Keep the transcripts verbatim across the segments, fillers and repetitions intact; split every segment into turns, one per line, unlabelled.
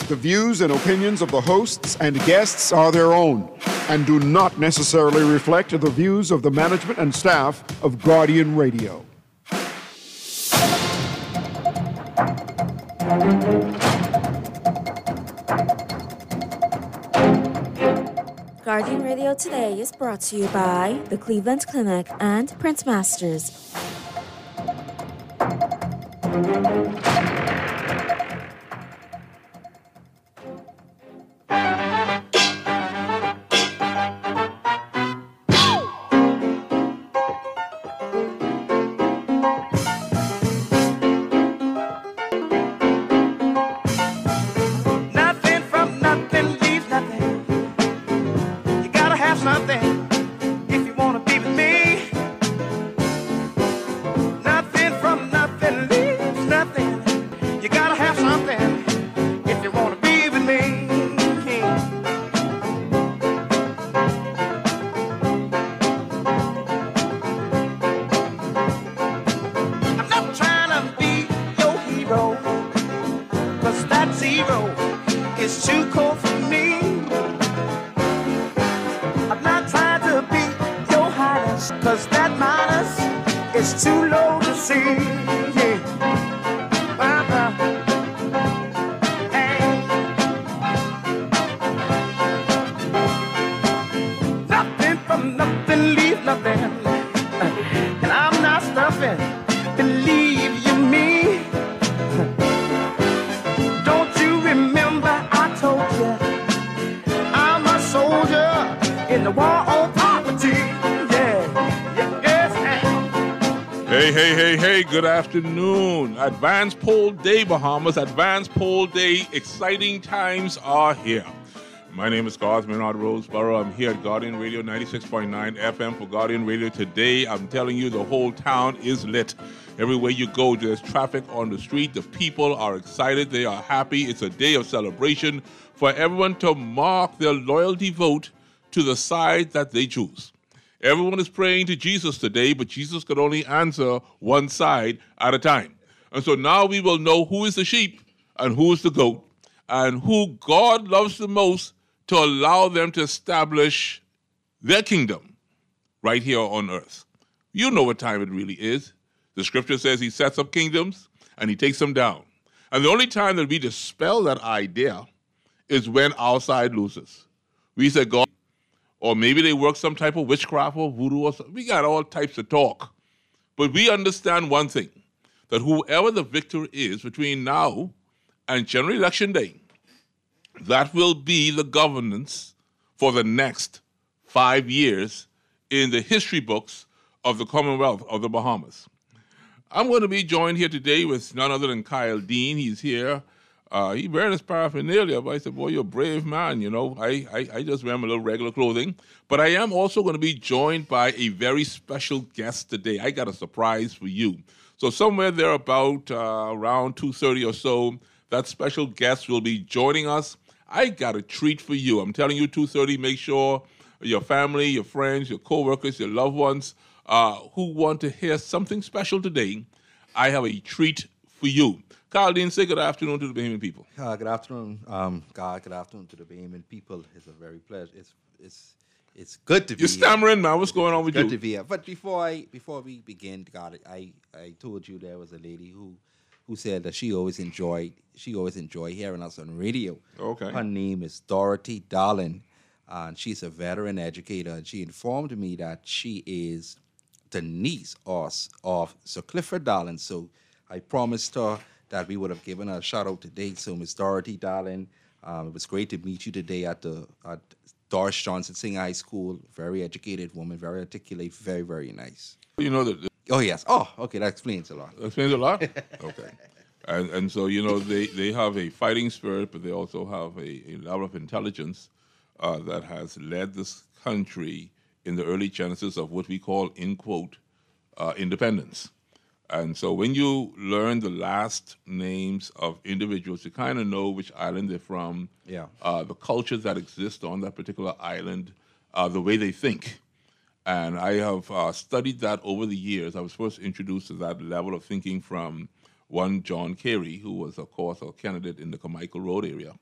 The views and opinions of the hosts and guests are their own and do not necessarily reflect the views of the management and staff of Guardian Radio.
Guardian Radio Today is brought to you by the Cleveland Clinic and Print Masters.
Good afternoon. Advance Poll Day, Bahamas. Advance Poll Day. Exciting times are here. My name is Garth Maynard Roseborough. I'm here at Guardian Radio ninety-six point nine F M for Guardian Radio Today. I'm telling you, the whole town is lit. Everywhere you go, there's traffic on the street. The people are excited. They are happy. It's a day of celebration for everyone to mark their loyalty vote to the side that they choose. Everyone is praying to Jesus today, but Jesus could only answer one side at a time. And so now we will know who is the sheep and who is the goat and who God loves the most to allow them to establish their kingdom right here on earth. You know what time it really is. The scripture says he sets up kingdoms and he takes them down. And the only time that we dispel that idea is when our side loses. We say, God, or maybe they work some type of witchcraft or voodoo or something. We got all types of talk. But we understand one thing, that whoever the victor is between now and general election day, that will be the governance for the next five years in the history books of the Commonwealth of the Bahamas. I'm going to be joined here today with none other than Kyle Dean. He's here. Uh, he wearing his paraphernalia, but I said, boy, you're a brave man, you know. I, I, I just wear my little regular clothing. But I am also going to be joined by a very special guest today. I got a surprise for you. So somewhere there about uh, around two thirty or so, that special guest will be joining us. I got a treat for you. I'm telling you, two thirty, make sure your family, your friends, your coworkers, your loved ones uh, who want to hear something special today, I have a treat for you. Kyle Dean, say good afternoon to the Bahamian people.
Uh, good afternoon, um, God. Good afternoon to the Bahamian people. It's a very pleasure. It's it's it's good to be
You're
here.
stammering, man. What's going on with
good
you?
Good to be here. But before I before we begin, God, I, I told you there was a lady who who said that she always enjoyed she always enjoyed hearing us on radio.
Okay.
Her name is Dorothy Darlin, and she's a veteran educator. And she informed me that she is the niece of, of Sir Clifford Darlin. So I promised her that we would have given her a shout out today. So, Miss Dorothy Darlin, um, it was great to meet you today at the at Doris Johnson Senior High School. Very educated woman, very articulate, very, very nice.
You know that.
Oh yes. Oh, okay. That explains a lot.
That explains a lot. Okay. And and so you know they, they have a fighting spirit, but they also have a, a level of intelligence uh, that has led this country in the early genesis of what we call, in quote, uh, independence. And so when you learn the last names of individuals, you kind of know which island they're from,
yeah.
uh, the cultures that exist on that particular island, uh, the way they think. And I have uh, studied that over the years. I was first introduced to that level of thinking from one John Kerry, who was, of course, a candidate in the Carmichael Road area.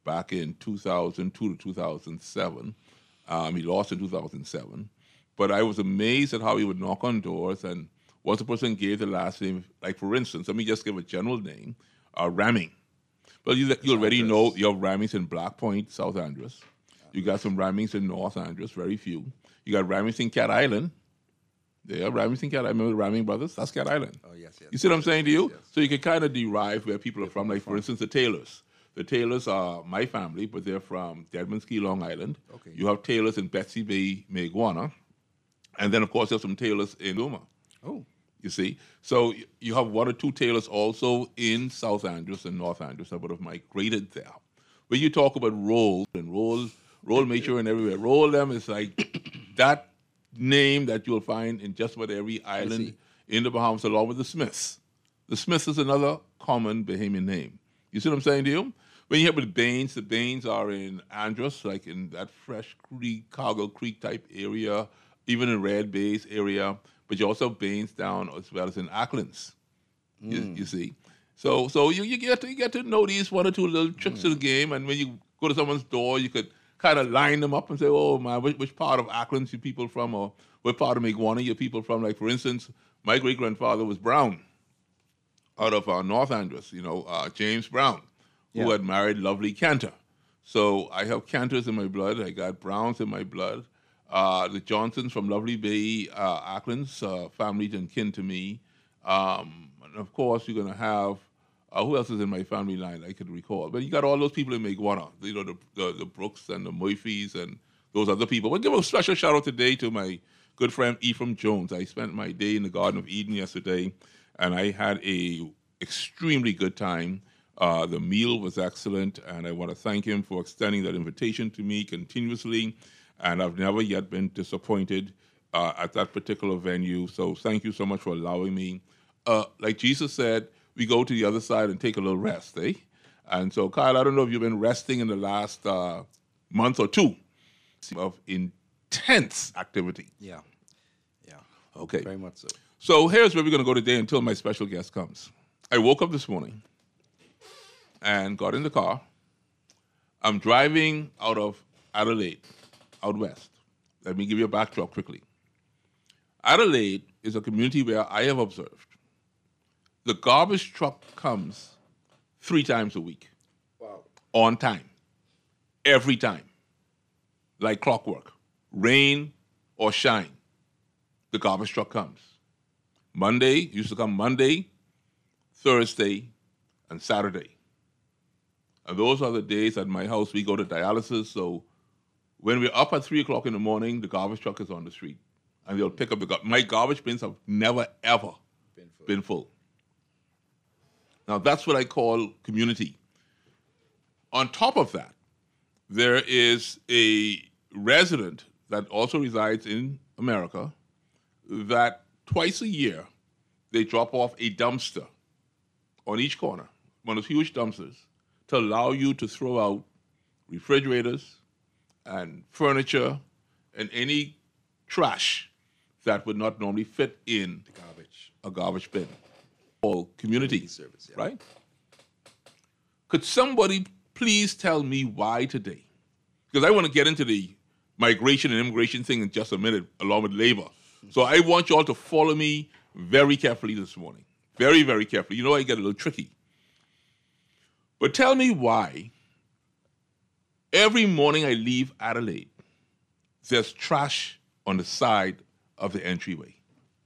back in two thousand two to two thousand seven. Um, he lost in two thousand seven. But I was amazed at how he would knock on doors, and once the person gave the last name, like for instance, let me just give a general name, uh, Ramming. Well, you, you already know you have Rammings in Black Point, South Andros. You got some Rammings in North Andros, very few. You got Rammings in Cat Island. Yeah, Rammings in Cat Island. Remember the Ramming brothers? That's Cat Island.
Oh, yes, yes.
You see what I'm saying to you?
Yes.
So you can kind of derive where people are from. Like, for instance, the Taylors. The Taylors are my family, but they're from Deadman's Key, Long Island.
Okay.
You have Taylors in Betsy Bay, Maiguana. And then, of course, there's some Taylors in Luma.
Oh.
You see? So y- you have one or two Taylors also in South Andros and North Andros that would have migrated there. When you talk about roll, and roll, roll major and everywhere, roll them is like that name that you'll find in just about every island in the Bahamas, along with the Smiths. The Smiths is another common Bahamian name. You see what I'm saying to you? When you have the Baines, the Baines are in Andros, like in that Fresh Creek, Cargill Creek type area, even in Red Bay's area. But you also have Baines down as well as in Acklands. Mm. You, you see, so so you, you get to you get to know these one or two little tricks mm. of the game, and when you go to someone's door, you could kind of line them up and say, "Oh man, which, which part of Acklands you people from, or what part of Maiguana you people from?" Like for instance, my great grandfather was Brown, out of uh, North Andros. You know, uh, James Brown, who yeah. had married Lovely Cantor. So I have Cantors in my blood. I got Browns in my blood. Uh, the Johnsons from Lovely Bay, uh, Acklands, uh, family and kin to me. Um, and of course, you're going to have, uh, who else is in my family line I could recall? But you got all those people in Maiguana, you know, the, the, the Brooks and the Murphys and those other people. But give a special shout out today to my good friend Ephraim Jones. I spent my day in the Garden of Eden yesterday, and I had a extremely good time. Uh, the meal was excellent, and I want to thank him for extending that invitation to me continuously. And I've never yet been disappointed uh, at that particular venue. So thank you so much for allowing me. Uh, like Jesus said, we go to the other side and take a little rest, eh? And so, Kyle, I don't know if you've been resting in the last uh, month or two of intense activity.
Yeah, yeah.
Okay.
Very much so.
So here's where we're going to go today until my special guest comes. I woke up this morning and got in the car. I'm driving out of Adelaide, out west. Let me give you a backdrop quickly. Adelaide is a community where I have observed the garbage truck comes three times a week.
Wow.
On time. Every time. Like clockwork. Rain or shine, the garbage truck comes. Monday, used to come Monday, Thursday, and Saturday. And those are the days at my house we go to dialysis, so when we're up at three o'clock in the morning, the garbage truck is on the street. And they'll pick up the garbage. My garbage bins have never, ever been full. been full. Now, that's what I call community. On top of that, there is a resident that also resides in America that twice a year, they drop off a dumpster on each corner, one of those huge dumpsters, to allow you to throw out refrigerators and furniture and any trash that would not normally fit in
the garbage.
a garbage bin. Or community, community
service, yeah.
Right? Could somebody please tell me why today? Because I want to get into the migration and immigration thing in just a minute, along with labor. So I want you all to follow me very carefully this morning. Very, very carefully. You know I get a little tricky. But tell me why every morning I leave Adelaide, there's trash on the side of the entryway.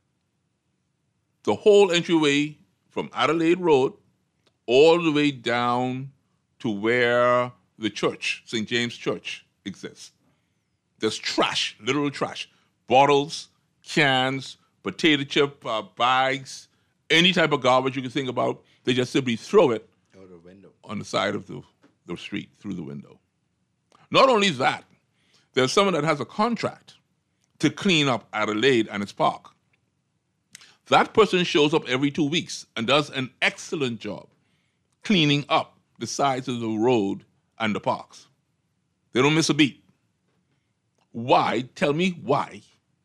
The whole entryway from Adelaide Road all the way down to where the church, Saint James Church, exists. There's trash, literal trash. Bottles, cans, potato chip uh, bags, any type of garbage you can think about, they just simply throw it
out the window
on the side of the, the street through the window. Not only that, there's someone that has a contract to clean up Adelaide and its park. That person shows up every two weeks and does an excellent job cleaning up the sides of the road and the parks. They don't miss a beat. Why? Tell me why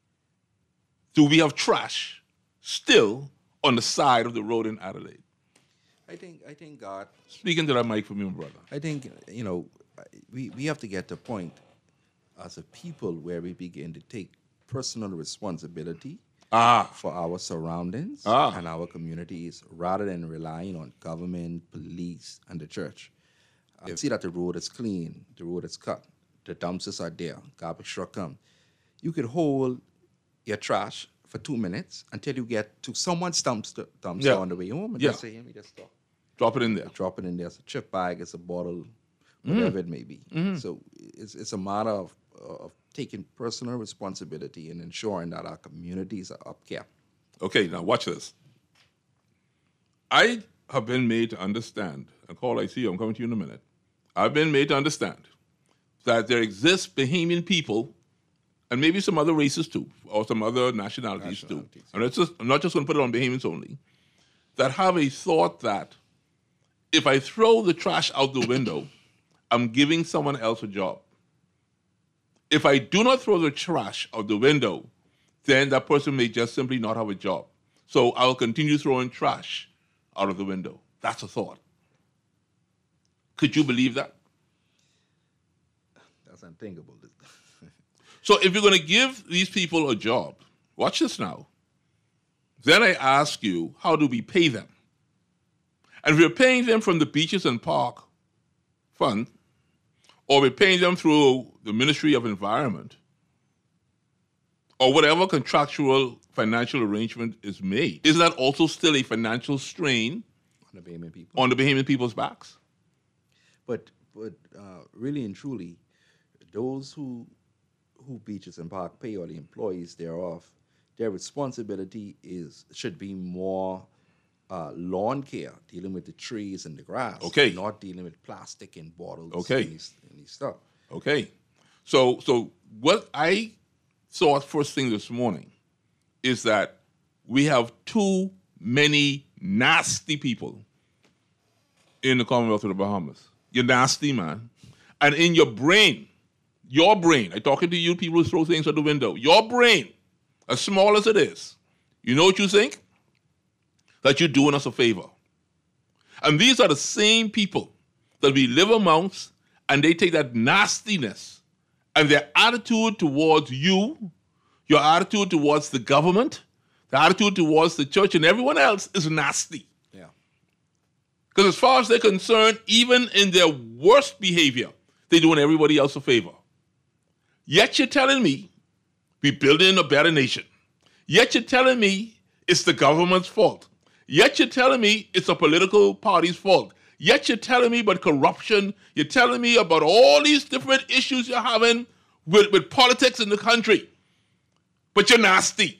do we have trash still on the side of the road in Adelaide?
I think, I think God...
Speaking to that mic for me, my brother.
I think, you know, we, we have to get to a point as a people where we begin to take personal responsibility
Ah.
for our surroundings
Ah.
and our communities rather than relying on government, police, and the church. Uh, you see that the road is clean, the road is cut, the dumpsters are there, garbage truck come. You could hold your trash for two minutes until you get to someone's dumpster, dumpster
Yeah.
on the way home and
Yeah.
just say, let me just stop.
Drop it in there.
Drop it in there. It's a chip bag, it's a bottle, whatever it may be. So it's, it's a matter of, of taking personal responsibility and ensuring that our communities are upkept.
Okay, now watch this. I have been made to understand, and Call, I see you, I'm coming to you in a minute. I've been made to understand that there exist Bahamian people, and maybe some other races too, or some other nationalities,
Nationalities,
too. And it's just, I'm not just going to put it on Bahamians only, that have a thought that if I throw the trash out the window, I'm giving someone else a job. If I do not throw the trash out the window, then that person may just simply not have a job. So I'll continue throwing trash out of the window. That's a thought. Could you believe that?
That's unthinkable.
So if you're going to give these people a job, watch this now. Then I ask you, how do we pay them? And if we're paying them from the Beaches and Park Fund, or we're paying them through the Ministry of Environment, or whatever contractual financial arrangement is made, isn't that also still a financial strain
On the Bahamian people.
on the Bahamian people's backs?
But but uh, really and truly, those who who Beaches and Park pay or the employees thereof, their responsibility is should be more uh, lawn care, dealing with the trees and the grass.
Okay.
Not dealing with plastic and bottles
Okay.
and these, and these stuff.
Okay. So so what I saw first thing this morning is that we have too many nasty people in the Commonwealth of the Bahamas. You're nasty, man. And in your brain, your brain, I'm talking to you people who throw things out the window, your brain, as small as it is, you know what you think? That you're doing us a favor. And these are the same people that we live amongst, and they take that nastiness and their attitude towards you, your attitude towards the government, the attitude towards the church and everyone else is nasty.
Yeah.
Because as far as they're concerned, even in their worst behavior, they're doing everybody else a favor. Yet you're telling me we're building a better nation. Yet you're telling me it's the government's fault. Yet you're telling me it's a political party's fault. Yet you're telling me about corruption. You're telling me about all these different issues you're having with, with politics in the country. But you're nasty.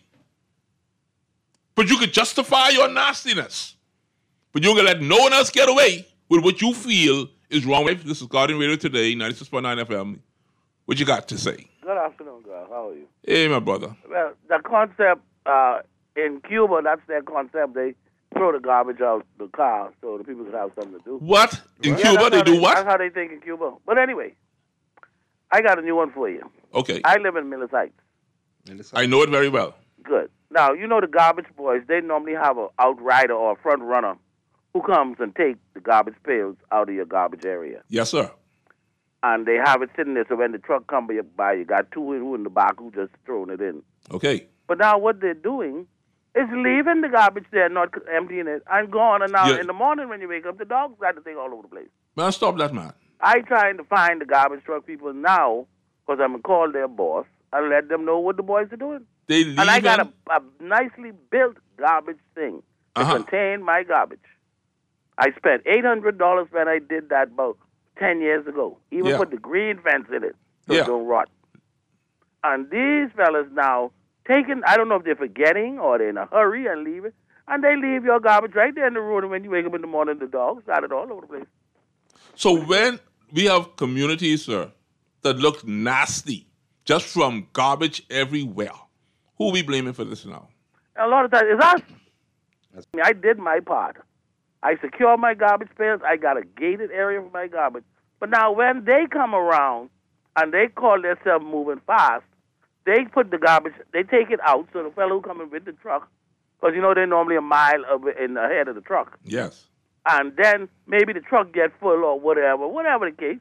But you could justify your nastiness. But you're going to let no one else get away with what you feel is wrong. This is Guardian Radio Today, ninety-six point nine F M. What you got to say?
Good afternoon, girl. How are you?
Hey, my brother.
Well, the concept uh, in Cuba, that's their concept. They throw the garbage out the car so the people can have something to do.
What? In
Yeah,
Cuba,
that's
they
how
do what?
That's how they think in Cuba. But anyway, I got a new one for you.
Okay.
I live in Millis Heights.
I know it very well.
Good. Now, you know the garbage boys, they normally have an outrider or a front runner who comes and take the garbage pails out of your garbage area.
Yes, sir.
And they have it sitting there so when the truck comes by, you got two who in the back who just throwing it in.
Okay.
But now what they're doing is leaving the garbage there, not emptying it, and gone. And now
Yeah.
in the morning when you wake up, the dogs got the thing all over the place.
Man, stop that, man.
I trying to find the garbage truck people now because I'm going to call their boss and let them know what the boys are doing.
They leave
And I got a,
in-
a nicely built garbage thing to
Uh-huh.
contain my garbage. I spent eight hundred dollars when I did that about ten years ago. Even
Yeah.
put the green fence in it so
Yeah.
it don't rot. And these fellas now taking, I don't know if they're forgetting or they're in a hurry and leave it, and they leave your garbage right there in the road, and when you wake up in the morning, the dogs got it all over the place.
So when we have communities, sir, that look nasty just from garbage everywhere, who are we blaming for this now?
And a lot of times, it's us. I mean, I did my part. I secure my garbage pails. I got a gated area for my garbage. But now when they come around and they call themselves moving fast, they put the garbage, they take it out so the fellow who coming with the truck, because you know they're normally a mile of in ahead of the truck.
Yes.
And then maybe the truck get full or whatever, whatever the case,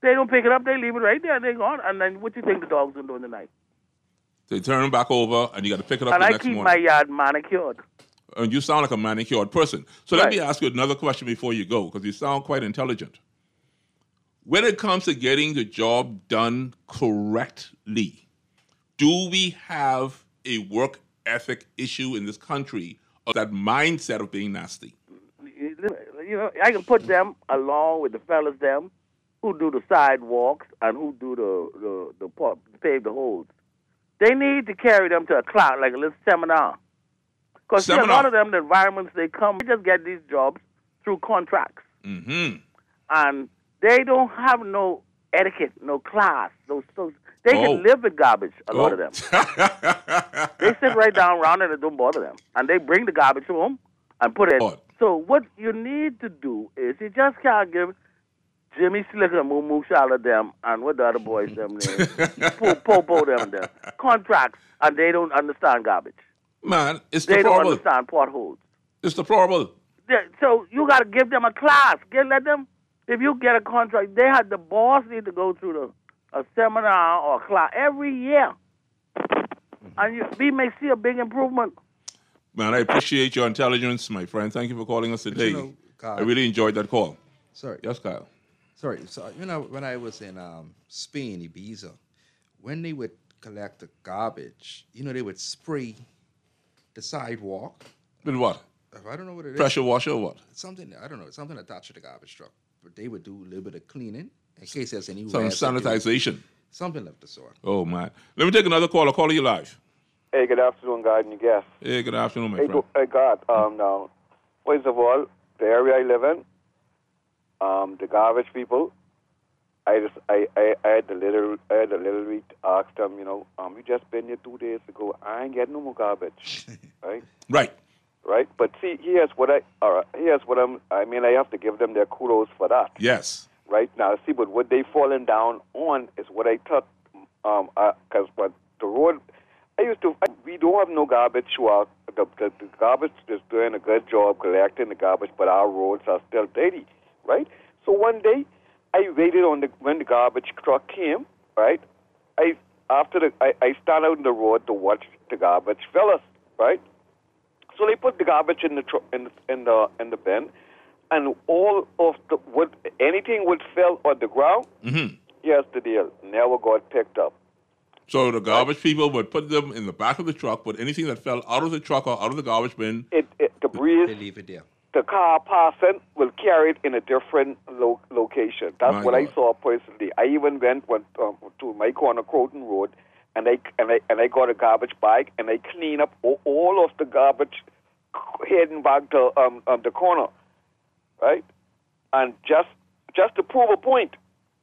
They don't pick it up. They leave it right there. They're gone. And then what you think the dogs will do in the night?
They turn them back over, and you got to pick it up
And
the
I
next
keep
morning.
my yard manicured.
And you sound like a manicured person. So let
Right.
me ask you another question before you go, because you sound quite intelligent. When it comes to getting the job done correctly, do we have a work ethic issue in this country, or that mindset of being nasty?
You know, I can put them along with the fellas them who do the sidewalks and who do the the the pub, pave the holes. They need to carry them to a class, like a little seminar. Because a
Seminar.
lot of them, the environments they come, they just get these jobs through contracts.
Mm-hmm.
And they don't have no etiquette, no class. No, so they
Oh.
can live with garbage, a lot
Oh.
of them. They sit right down around it and don't bother them. And they bring the garbage home and put it.
Lord.
So what you need to do is you just can't give Jimmy Slicker, Moo Moo Shala them, and what the other boys them names, Po Popo them them, contracts, and they don't understand garbage.
Man, it's
They don't
deplorable.
understand potholes.
It's deplorable.
They- So you got to give them a class. Get let them. If you get a contract, they had the boss need to go through the a seminar or a class every year, and you, we may see a big improvement.
Man, I appreciate your intelligence, my friend. Thank you for calling us today.
you know, Kyle-
I really enjoyed that call.
Sorry.
Yes, Kyle.
Sorry. So, you know, when I was in um, Spain, Ibiza, when they would collect the garbage, you know, they would spray the sidewalk.
With what?
I don't know what it is.
Pressure washer or what?
Something, I don't know, something attached to the garbage truck. But they would do a little bit of cleaning in case there's any
Some
residue.
sanitization.
Something of the sort.
Oh, man. Let me take another call. I'll call you live.
Hey, good afternoon, God, and your guests.
Hey, good afternoon, my
Hey,
friend.
go, hey, God, um, now, first of all, the area I live in, um, the garbage people, I just, I, I, I had the little, I had the little read ask them, you know, um, you just been here two days ago. I ain't getting no more garbage, right?
Right.
Right. But see, here's what I, all right, here's what I'm. I mean, I have to give them their kudos for that.
Yes.
Right now, see, but what they falling down on is what I thought, um, because what the road. I used to. We don't have no garbage truck. The, the, the garbage is doing a good job collecting the garbage, but our roads are still dirty, right? So one day, I waited on the when the garbage truck came, right? I after the I, I stand out in the road to watch the garbage fellas, right? So they put the garbage in the tr- in the, in the in the bin, and all of the what anything would fell on the ground.
Mm-hmm.
Here's the deal: never got picked up.
So the garbage people would put them in the back of the truck, but anything that fell out of the truck or out of the garbage bin,
It, it the breeze,
They leave it there.
the car passing will carry it in a different lo- location. That's
My
what I
God.
saw personally. I even went, went um, to my corner, Croton Road, and I and I and I got a garbage bag and I clean up all, all of the garbage heading back to um, um, the corner, right? And just just to prove a point.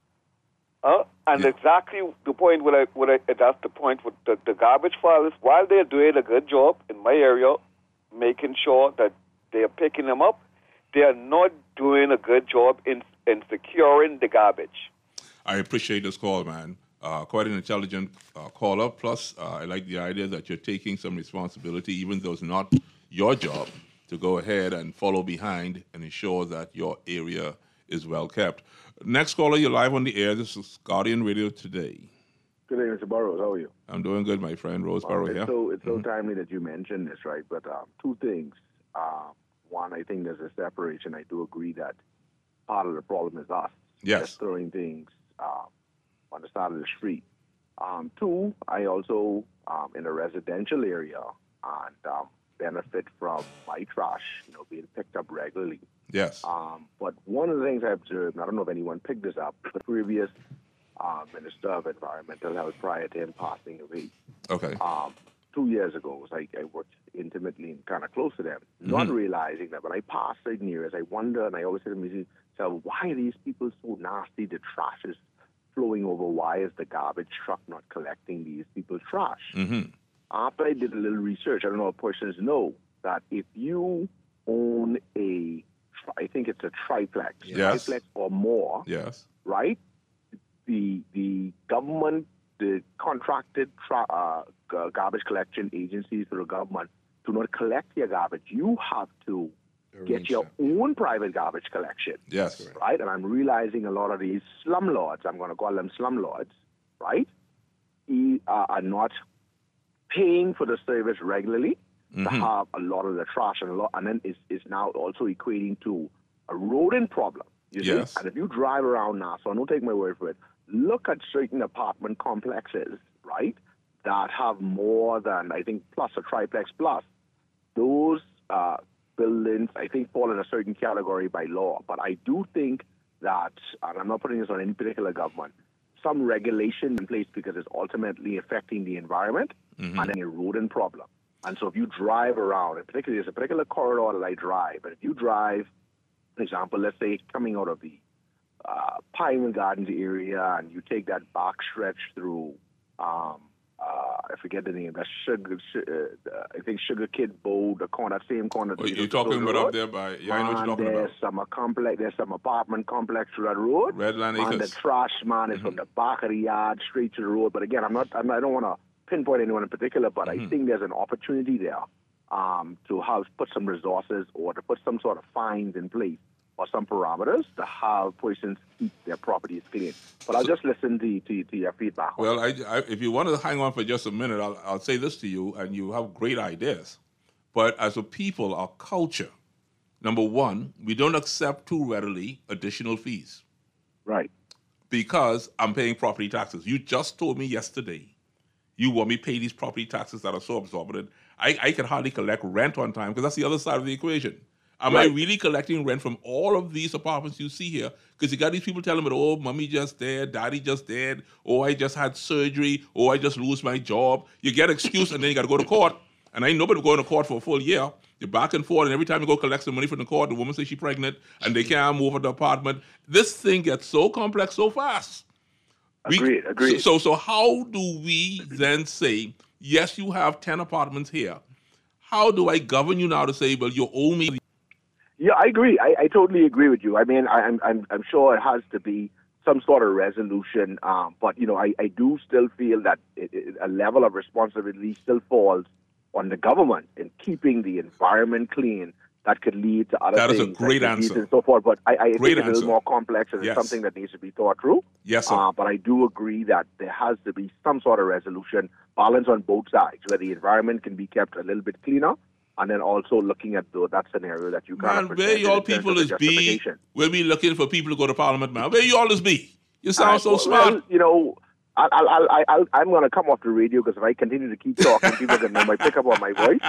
Uh, and
Yeah.
exactly the point where I, where I, that's the point with the, the garbage files, while they're doing a good job in my area, making sure that they're picking them up, they are not doing a good job in, in securing the garbage.
I appreciate this call, man. Uh, quite an intelligent uh, caller. Plus, uh, I like the idea that you're taking some responsibility, even though it's not your job, to go ahead and follow behind and ensure that your area is well kept. Next caller, you're live on the air. This is Guardian Radio Today.
Good day, Mister Burrows. How are you?
I'm doing good, my friend. Roseboro
it's
here.
so it's so timely that you mentioned this, right? But um, two things. Um, one, I think there's a separation. I do agree that part of the problem is us.
Yes.
Just throwing things um, on the side of the street. Um, two, I also um, in a residential area and um, benefit from my trash, you know, being picked up regularly.
Yes.
Um, but one of the things I observed, and I don't know if anyone picked this up, the previous uh, Minister of Environmental Health prior to him passing away,
Okay.
um, two years ago, was like I worked intimately and kind of close to them, not
Mhm.
realizing that when I pass certain areas, I wonder, and I always say to myself, why are these people so nasty? The trash is flowing over. Why is the garbage truck not collecting these people's trash?
Mm-hmm.
After I did a little research, I don't know if persons know that if you own a, tri- I think it's a triplex,
Yes.
triplex or more,
Yes.
right? The the government, the contracted tra- uh, g- garbage collection agencies for the government do not collect your garbage. You have to get your own private garbage collection.
Yes.
Right? And I'm realizing a lot of these slumlords, I'm going to call them slumlords, right, e- uh, are not paying for the service regularly mm-hmm. to have a lot of the trash and a lot, and then is is now also equating to a rodent problem. You see?
Yes.
And if you drive around now, so don't take my word for it, look at certain apartment complexes, right, that have more than, I think, plus a triplex plus. Those uh, buildings, I think, fall in a certain category by law. But I do think that, and I'm not putting this on any particular government, some regulation in place because it's ultimately affecting the environment mm-hmm. and then a rodent problem. And so if you drive around, and particularly there's a particular corridor that I drive, but if you drive, for example, let's say coming out of the uh, Pinewood Gardens area and you take that back stretch through, um, uh, I forget the name, that's Sugar, uh, I think Sugar Kid Bowl, the corner, same corner.
Oh, you're talking about up there by, yeah, I know what you're talking
there's
about.
Some complex, there's some apartment complex to that road.
Redland Acres.
And the trash, man, is mm-hmm. from the back of the yard straight to the road. But again, I'm not, I'm, I don't want to pinpoint anyone in particular, but mm-hmm. I think there's an opportunity there um, to have put some resources or to put some sort of fines in place or some parameters to have persons keep their properties clean. But I'll so, just listen to, to, to your feedback.
Well, I, I, if you want to hang on for just a minute, I'll, I'll say this to you, and you have great ideas. But as a people, our culture, number one, we don't accept too readily additional fees.
Right.
Because I'm paying property taxes. You just told me yesterday you want me to pay these property taxes that are so absorbent. I, I can hardly collect rent on time because that's the other side of the equation. Am right. I really collecting rent from all of these apartments you see here? Because you got these people telling me, oh, mommy just dead, daddy just dead, oh, I just had surgery, oh, I just lose my job. You get an excuse and then you got to go to court. And ain't nobody going to court for a full year. You're back and forth, and every time you go collect some money from the court, the woman says she's pregnant, and they can't move out the apartment. This thing gets so complex so fast.
Agreed,
we,
agreed.
So, so how do we then say, yes, you have ten apartments here. How do I govern you now to say, well, you owe me?
Yeah, I agree. I, I totally agree with you. I mean, I, I'm, I'm, I'm sure it has to be some sort of resolution, um, but, you know, I, I do still feel that it, it, a level of responsibility still falls on the government in keeping the environment clean. That could lead to other
that
things.
That is a great
like
answer.
And so forth. But I, I think
great
it's
answer.
a little more complex and
yes.
it's something that needs to be thought through.
Yes, sir.
Uh, but I do agree that there has to be some sort of resolution, balance on both sides, where the environment can be kept a little bit cleaner, and then also looking at the, that scenario that you kind
man,
of
where y'all people is be, we'll be looking for people to go to Parliament, man. Where you all is be? You sound uh, so
well,
smart.
Well, you know, I'll, I'll, I'll, I'll, I'm going to come off the radio because if I continue to keep talking, people are going to pick up on my voice.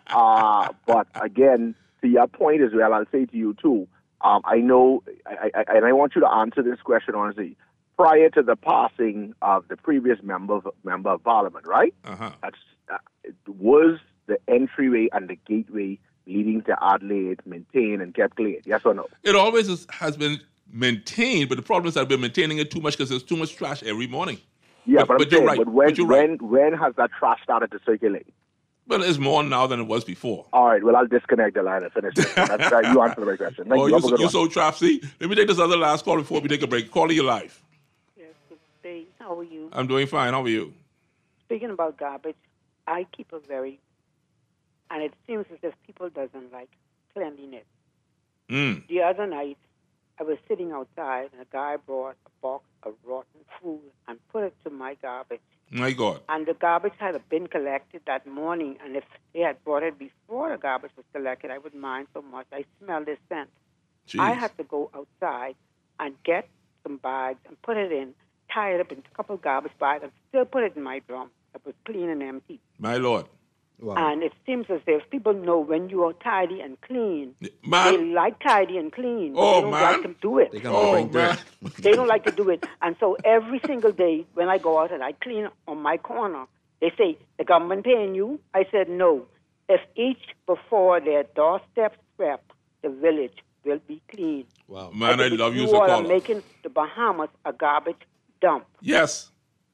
Uh, but again, to your point as well, I'll say to you too, um, I know, I, I, and I want you to answer this question honestly. Prior to the passing of the previous member of, member of Parliament, right?
Uh-huh.
That's, uh, it was the entryway and the gateway leading to Adelaide maintained and kept clean? Yes or no?
It always is, has been maintained, but the problem is I've been maintaining it too much because there's too much trash every morning.
Yeah,
but,
but,
but
I'm
you're
saying,
right.
But when,
but you're
when,
right.
when has that trash started to circulate?
Well, it's more now than it was before.
All right, well, I'll disconnect the line and finish it. That's, uh, you answer my question. Thank
oh,
you.
you so, you're so trapsy. Let me take this other last call before we take a break. Call of your life.
Yes, good day. How are you?
I'm doing fine. How are you?
Speaking about garbage, I keep a very, and it seems as if people doesn't like cleanliness.
Mm.
The other night, I was sitting outside, and a guy brought a box of rotten food and put it to my garbage.
My God.
And the garbage had been collected that morning, and if they had brought it before the garbage was collected, I wouldn't mind so much. I smell this scent.
Jeez.
I had to go outside and get some bags and put it in, tie it up in a couple of garbage bags, and still put it in my drum. It was clean and empty.
My Lord.
Wow. And it seems as if people know when you are tidy and clean.
Man.
They like tidy and clean.
Oh,
they don't
man.
like to do it.
They
oh, man.
They don't like to do it. And so every single day when I go out and I clean on my corner, they say, the government paying you? I said, no. If each before their doorstep swept, the village will be clean.
Wow. Man, I, I love you
as
a caller.
You all are making the Bahamas a garbage dump.
Yes.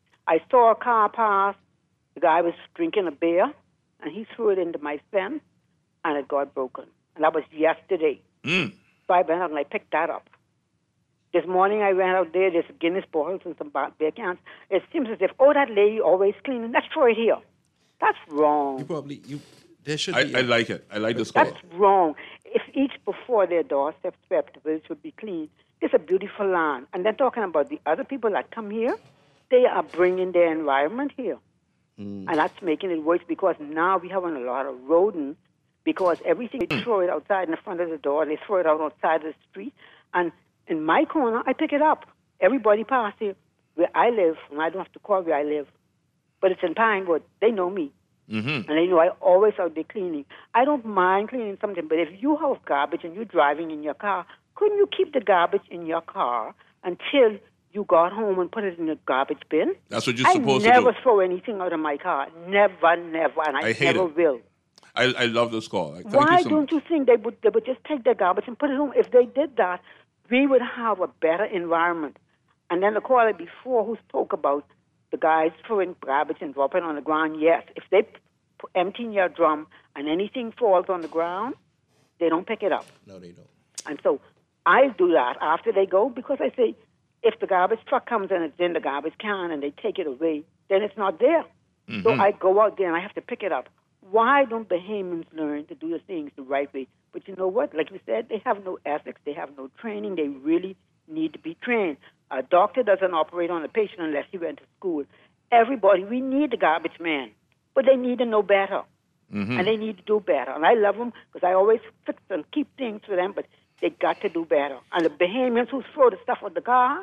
I saw a car pass. The guy was drinking a beer, and he threw it into my fence, and it got broken. And that was yesterday.
Mm.
So I went out and I picked that up. This morning I went out there, there's Guinness bottles and some beer cans. It seems as if, oh, that lady always cleaning. Let's throw it here. That's wrong.
You probably, you, There should
I,
be.
I like it. I like this call.
That's wrong. If each before their doorstep swept, the village would be clean. It's a beautiful land. And then talking about the other people that come here, they are bringing their environment here. Mm. And that's making it worse because now we have a lot of rodents because everything, they throw it outside in the front of the door, they throw it out outside the street. And in my corner, I pick it up. Everybody passes here where I live, and I don't have to call where I live. But it's in Pinewood. They know me. Mm-hmm. And they know I always out there cleaning. I don't mind cleaning something, but if you have garbage and you're driving in your car, couldn't you keep the garbage in your car until you got home and put it in the garbage bin?
That's what you're supposed
to do. I
never
throw anything out of my car. Never, never. And I,
I hate
never
it.
will.
I, I love this call. Thank
Why
you so
don't
much.
you think they would, they would just take their garbage and put it home? If they did that, we would have a better environment. And then the caller before who spoke about the guys throwing garbage and dropping on the ground, yes. If they p- empty your drum and anything falls on the ground, they don't pick it up.
No, they don't.
And so I do that after they go because I say, if the garbage truck comes and it's in the garbage can and they take it away, then it's not there. Mm-hmm. So I go out there and I have to pick it up. Why don't Bahamians learn to do the things the right way? But you know what? Like you said, they have no ethics. They have no training. They really need to be trained. A doctor doesn't operate on a patient unless he went to school. Everybody, we need the garbage man, but they need to know better. Mm-hmm. And they need to do better. And I love them because I always fix and keep things for them, but they got to do better. And the Bahamians who throw the stuff on the car,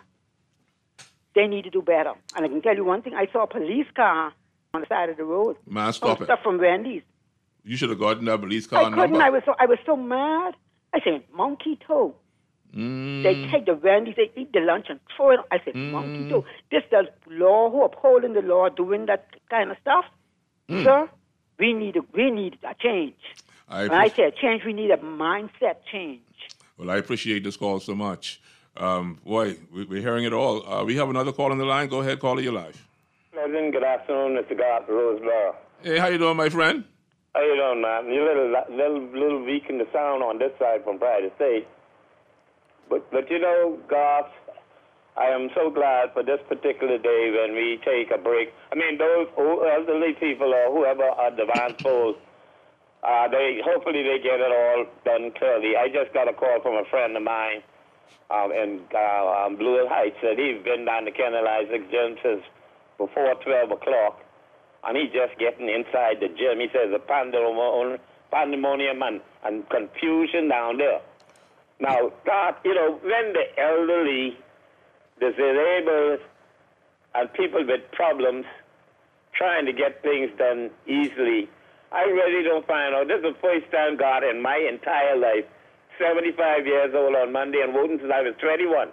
they need to do better. And I can tell you one thing, I saw a police car on the side of the road.
Man, stop it.
Stuff from Wendy's.
You should have gotten that police car
I couldn't.
number.
I was so I was so mad. I said, monkey toe. Mm. They take the Wendy's, they eat the lunch and throw it. I said, mm. monkey toe. This the law who upholding the law doing that kind of stuff, mm. sir. We need a, we need a change. I when I say a change, we need a mindset change.
Well, I appreciate this call so much. Um, boy, we, we're hearing it all. Uh, we have another call on the line. Go ahead, caller, you're live.
Pleasant, good afternoon, Mister Garth Roseboro.
Hey, how you doing, my friend?
How you doing, man? You're a little, little, little weak in the sound on this side from Pride State. But, but you know, Garth, I am so glad for this particular day when we take a break. I mean, those elderly people or whoever are the van poles, uh, they hopefully they get it all done clearly. I just got a call from a friend of mine um, in uh, um, Blue Hill Heights that he's been down to Kennel Isaac Gym since before twelve o'clock, and he's just getting inside the gym. He says a pandemonium, pandemonium and, and confusion down there. Now, God, you know, when the elderly, the disabled, and people with problems trying to get things done easily, I really don't find out. This is the first time, God, in my entire life, seventy-five years old on Monday and voting since I was twenty-one.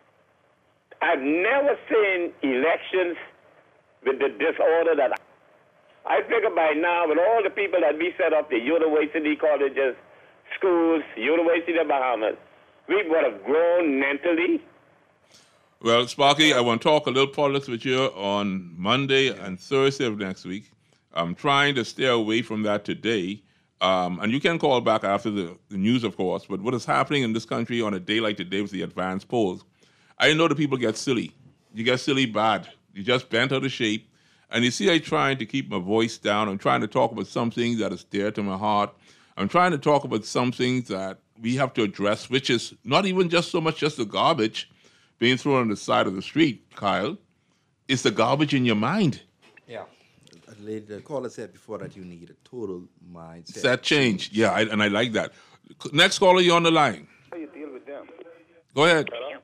I've never seen elections with the disorder that I, I figure by now, with all the people that we set up, the university colleges, schools, University of Bahamas, we would have grown mentally.
Well, Sparky, I want to talk a little politics with you on Monday and Thursday of next week. I'm trying to stay away from that today. Um, and you can call back after the, the news, of course. But what is happening in this country on a day like today with the advance polls, I know that people get silly. You get silly bad. You just bent out of shape. And you see, I'm trying to keep my voice down. I'm trying to talk about something that is dear to my heart. I'm trying to talk about something that we have to address, which is not even just so much just the garbage being thrown on the side of the street, Kyle. It's the garbage in your mind.
Yeah. The caller said before that you need a total mindset.
It's that change. Yeah, I, and I like that. Next caller, you're on the line.
How you deal with them?
Go ahead.
Hello?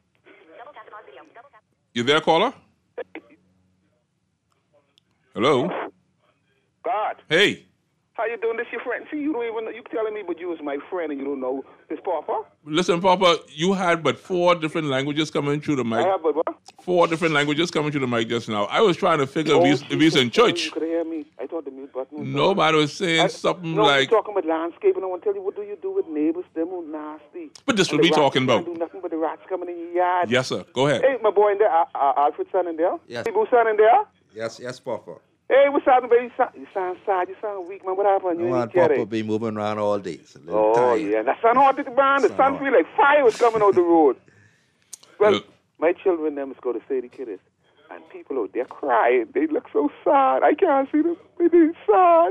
You there, caller? Hello?
God.
Hey.
How you doing? This your friend? See, you don't even know. You telling me, but you was my friend and you don't know his papa?
Listen, Papa, you had but four different languages coming through the mic.
I have but what?
Four different languages coming through the mic just now. I was trying to figure
oh,
if, he's, if he's in church.
You could hear me. I thought the mute button was
Nobody was saying
I,
something
no,
like...
No, talking about landscape, and I want to tell you, what do you do with neighbors? Them who nasty.
But this is
and
what we talking about.
Don't do nothing but the rats coming in your yard.
Yes, sir. Go ahead.
Hey, my boy in there, uh, uh, Alfred's son in there?
Yes.
People's son in there?
Yes, yes, Papa.
Hey, what's happening, baby? You sound, you sound sad. You sound weak, man. What happened? You
I want
didn't get
Papa
it.
be moving around all day. It's a little
Oh,
tired.
yeah. That sun hot at the man. The sun feel like fire was coming out the road. Well,
Look.
my children, them, is go to Sadie Kiddes. And people out there crying. They look so sad. I can't see them. They be sad.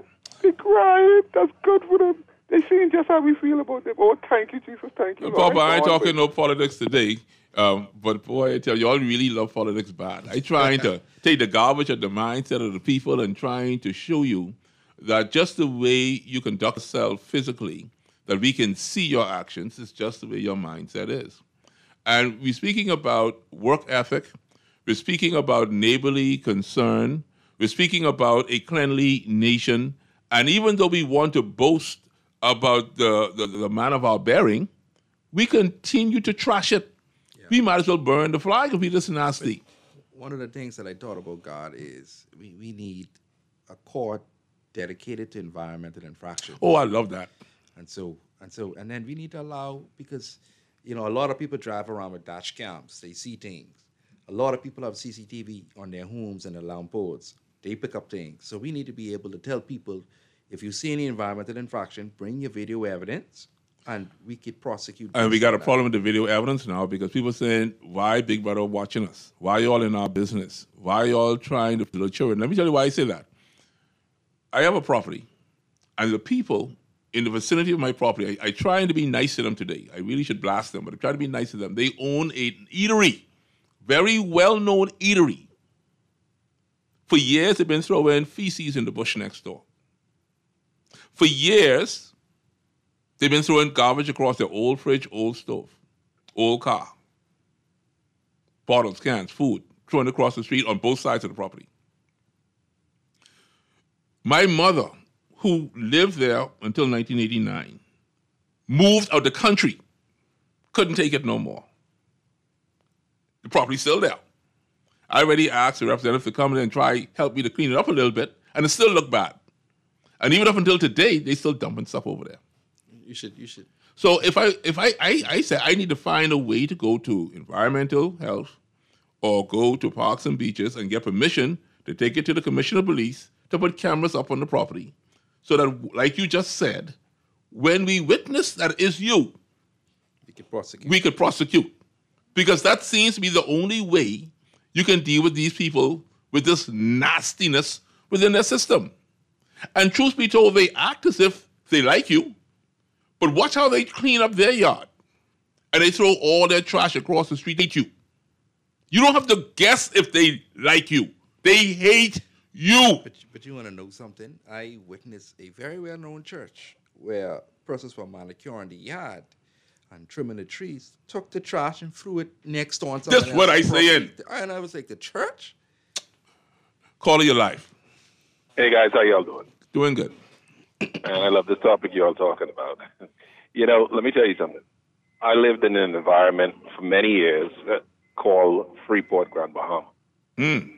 They crying. That's good for them. They seeing just how we feel about them. Oh, thank you, Jesus. Thank you.
Papa,
Lord.
I ain't
Go on,
talking
please.
no politics today. Um, but boy, I tell you, y'all really love politics bad. I trying to take the garbage of the mindset of the people and trying to show you that just the way you conduct yourself physically, that we can see your actions, is just the way your mindset is. And we're speaking about work ethic. We're speaking about neighborly concern. We're speaking about a cleanly nation. And even though we want to boast about the, the, the man of our bearing, we continue to trash it. Yeah. We might as well burn the flag if we just nasty.
But one of the things that I thought about, God, is we, we need a court dedicated to environmental infractions.
Oh, I love that.
And so, and so, and then we need to allow, because, you know, a lot of people drive around with dash cams. They see things. A lot of people have C C T V on their homes and alarm boards. They pick up things. So we need to be able to tell people, if you see any environmental infraction, bring your video evidence, and we could prosecute.
And we got a problem with the video evidence now because people are saying, why Big Brother watching us? Why y'all in our business? Why y'all trying to the children? Let me tell you why I say that. I have a property, and the people in the vicinity of my property, I, I trying to be nice to them today. I really should blast them, but I try to be nice to them. They own an eatery, very well-known eatery. For years, they've been throwing feces in the bush next door. For years, they've been throwing garbage across their old fridge, old stove, old car, bottles, cans, food, thrown across the street on both sides of the property. My mother, who lived there until nineteen eighty-nine, moved out the country, couldn't take it no more. The property's still there. I already asked the representative to come in and try help me to clean it up a little bit, and it still looked bad. And even up until today, they still dumping stuff over there.
You should, you should.
So if I if I, I, I say I need to find a way to go to environmental health or go to parks and beaches and get permission to take it to the commissioner of police to put cameras up on the property so that, like you just said, when we witness that is you,
we could prosecute.
We could prosecute. Because that seems to be the only way you can deal with these people with this nastiness within their system. And truth be told, they act as if they like you, but watch how they clean up their yard. And they throw all their trash across the street, hate you. You don't have to guess if they like you. They hate you.
But, but you want to know something? I witnessed a very well-known church where persons were manicuring the yard and trimming the trees, took the trash and threw it next door.
That's what I saying.
And I was like, the church?
Call of your life.
Hey, guys, how y'all doing?
Doing good.
And I love this topic y'all talking about. You know, let me tell you something. I lived in an environment for many years called Freeport, Grand Bahama.
Mm.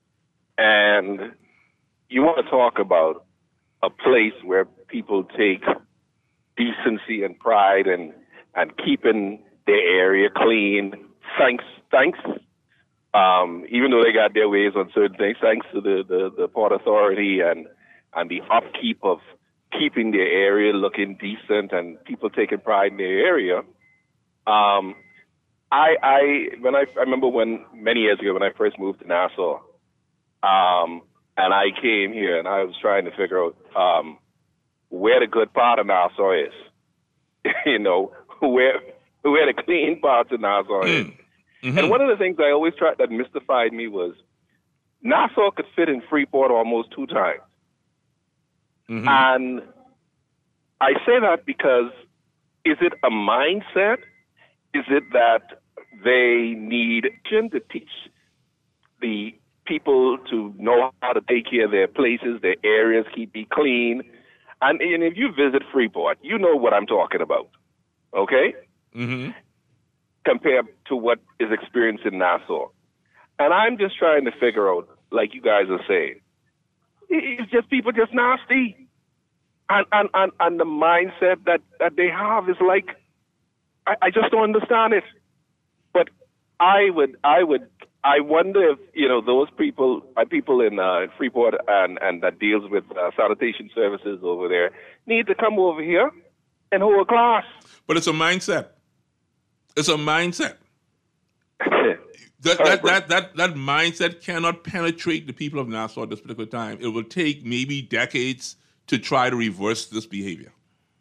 And you want to talk about a place where people take decency and pride and and keeping their area clean, thanks, thanks, um, even though they got their ways on certain things, thanks to the, the, the Port Authority and, and the upkeep of keeping their area looking decent and people taking pride in their area. Um, I, I, when I, I remember when, many years ago when I first moved to Nassau, um, and I came here and I was trying to figure out um, where the good part of Nassau is, you know, where where the clean parts of Nassau is. Mm-hmm. And one of the things I always tried that mystified me was Nassau could fit in Freeport almost two times. Mm-hmm. And I say that because is it a mindset? Is it that they need to teach the people to know how to take care of their places, their areas, keep it clean? And, and if you visit Freeport, you know what I'm talking about. Okay?
Mm-hmm.
Compared to what is experienced in Nassau. And I'm just trying to figure out, like you guys are saying, it's just people just nasty. And and, and, and the mindset that, that they have is like, I, I just don't understand it. But I would, I would, I wonder if, you know, those people, uh, people in uh, Freeport and, and that deals with uh, sanitation services over there need to come over here and hold a class.
But it's a mindset. It's a mindset. that, that, that, that, that mindset cannot penetrate the people of Nassau at this particular time. It will take maybe decades to try to reverse this behavior.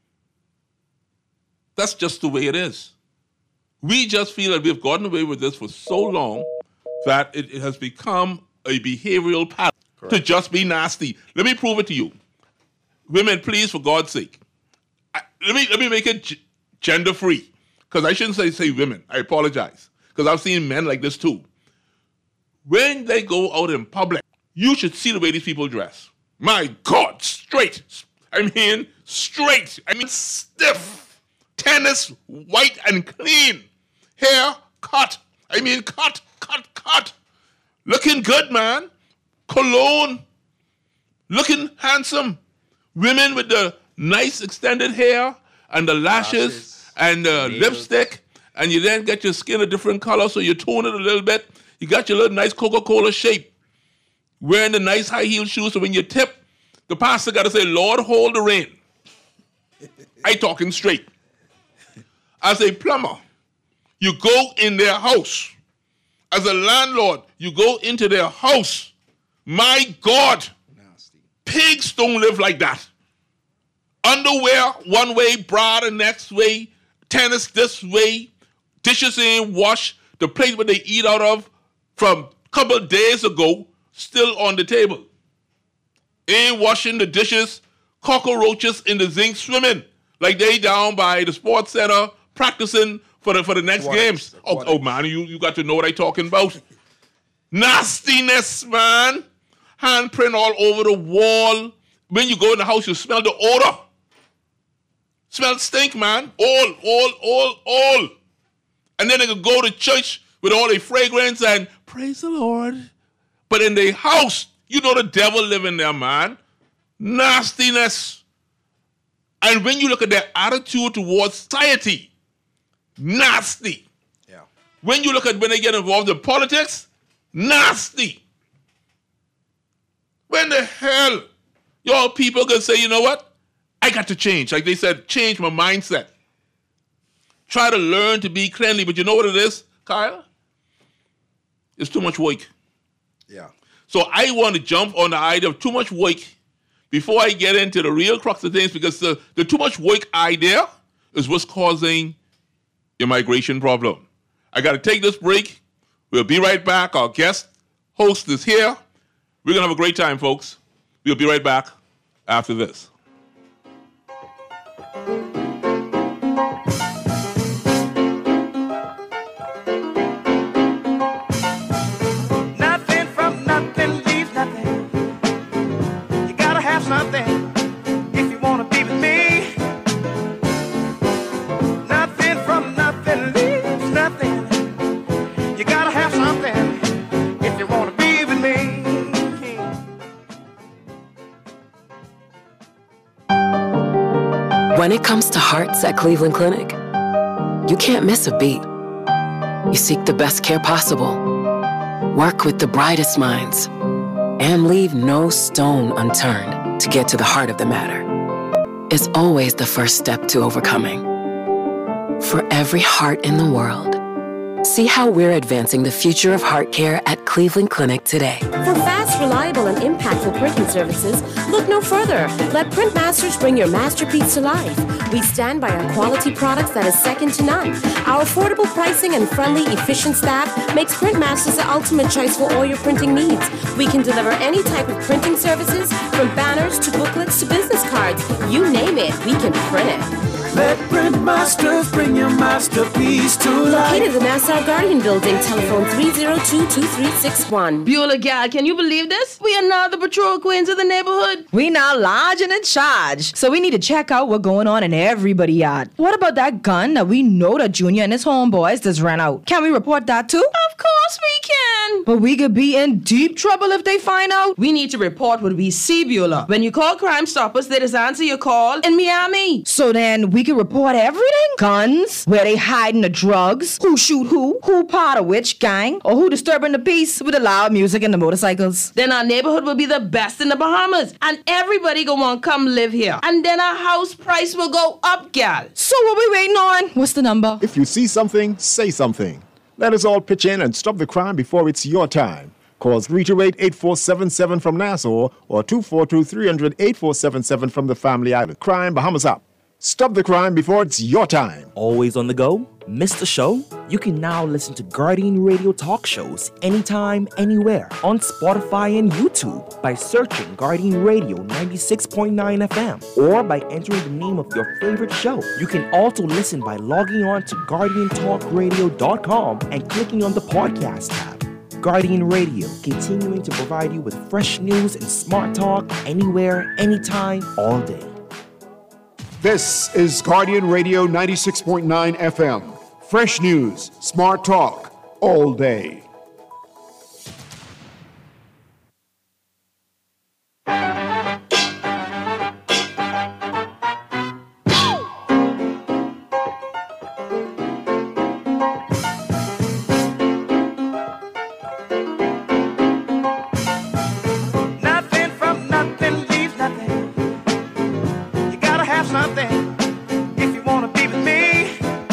That's just the way it is. We just feel that we've gotten away with this for so long that it, it has become a behavioral pattern Correct. To just be nasty. Let me prove it to you. Women, please, for God's sake, I, let me let me make it g- gender-free, because I shouldn't say say women. I apologize, because I've seen men like this too. When they go out in public, you should see the way these people dress. My God, straight. I mean, straight. I mean, stiff. Tennis, white and clean. Hair, cut. I mean, cut, cut, cut. Looking good, man. Cologne. Looking handsome. Women with the nice extended hair and the lashes, lashes and the nails. Lipstick. And you then get your skin a different color, so you tone it a little bit. You got your little nice Coca-Cola shape. Wearing the nice high heel shoes, so when you tip, the pastor got to say, Lord, hold the rain. I talking straight. As a plumber, you go in their house. As a landlord, you go into their house. My God, nasty. Pigs don't live like that. Underwear one way, bra the next way, tennis this way, dishes ain't washed, the plate where they eat out of from a couple of days ago, still on the table. Ain't washing the dishes, cockroaches in the zinc swimming like they down by the sports center practicing for the for the next Aquatics. games. Oh, oh, man, you, you got to know what I'm talking about. Nastiness, man. Handprint all over the wall. When you go in the house, you smell the odor. Smell stink, man. All, all, all, all. And then they can go to church with all the fragrance and praise the Lord. But in the house, you know the devil living there, man. Nastiness. And when you look at their attitude towards society, nasty. Yeah. When you look at when they get involved in politics, nasty. When the hell your people can say, you know what? I got to change. Like they said, change my mindset. Try to learn to be cleanly. But you know what it is, Kyle? It's too much work. Yeah. So I want to jump on the idea of too much work before I get into the real crux of things, because the, the too much work idea is what's causing your migration problem. I got to take this break. We'll be right back. Our guest host is here. We're going to have a great time, folks. We'll be right back after this.
Nothing from nothing leaves nothing. You got to have something if you want to be with me. Nothing from nothing leaves nothing. You got to have something if you want to be with me.
When it comes to hearts at Cleveland Clinic, you can't miss a beat. You seek the best care possible, work with the brightest minds, and leave no stone unturned to get to the heart of the matter. It's always the first step to overcoming. For every heart in the world, see how we're advancing the future of heart care at Cleveland Clinic today.
For fast, reliable, and impactful printing services, look no further. Let Printmasters bring your masterpiece to life. We stand by our quality products that is second to none. Our affordable pricing and friendly, efficient staff makes Printmasters the ultimate choice for all your printing needs. We can deliver any type of printing services, from banners to booklets to business cards. You name it, we can print it.
Let Printmasters bring your masterpiece to life.
Located in the Nassau Guardian Building, telephone three oh two, two three six one.
Beulah gal, can you believe this? We are now the patrol queens of the neighborhood. We now large and in charge. So we need to check out what's going on in everybody's yard. What about that gun that we know that Junior and his homeboys just ran out? Can we report that too? Of course we can. But we could be in deep trouble if they find out. We need to report what we see, Beulah. When you call Crime Stoppers, they just answer your call in Miami. So then we can report everything? Guns, where they hiding the drugs, who shoot who, who part of which gang, or who disturbing the peace with the loud music and the motorcycles. Then our neighborhood will be the best in the Bahamas, and everybody gonna want to come live here. And then our house price will go up, gal. So what we waiting on? What's the number?
If you see something, say something. Let us all pitch in and stop the crime before it's your time. Call three two eight, eight four seven seven from Nassau or two four two, three hundred, eight four seven seven from the Family Island. Crime Bahamas up. Stop the crime before it's your time.
Always on the go? Missed the show? You can now listen to Guardian Radio talk shows anytime, anywhere on Spotify and YouTube by searching Guardian Radio ninety-six point nine F M or by entering the name of your favorite show. You can also listen by logging on to guardian talk radio dot com and clicking on the podcast tab. Guardian Radio, continuing to provide you with fresh news and smart talk anywhere, anytime, all day.
This is Guardian Radio ninety-six point nine F M. Fresh news, smart talk, all day.
Nothing from nothing leaves nothing. You gotta have something if you wanna be with me.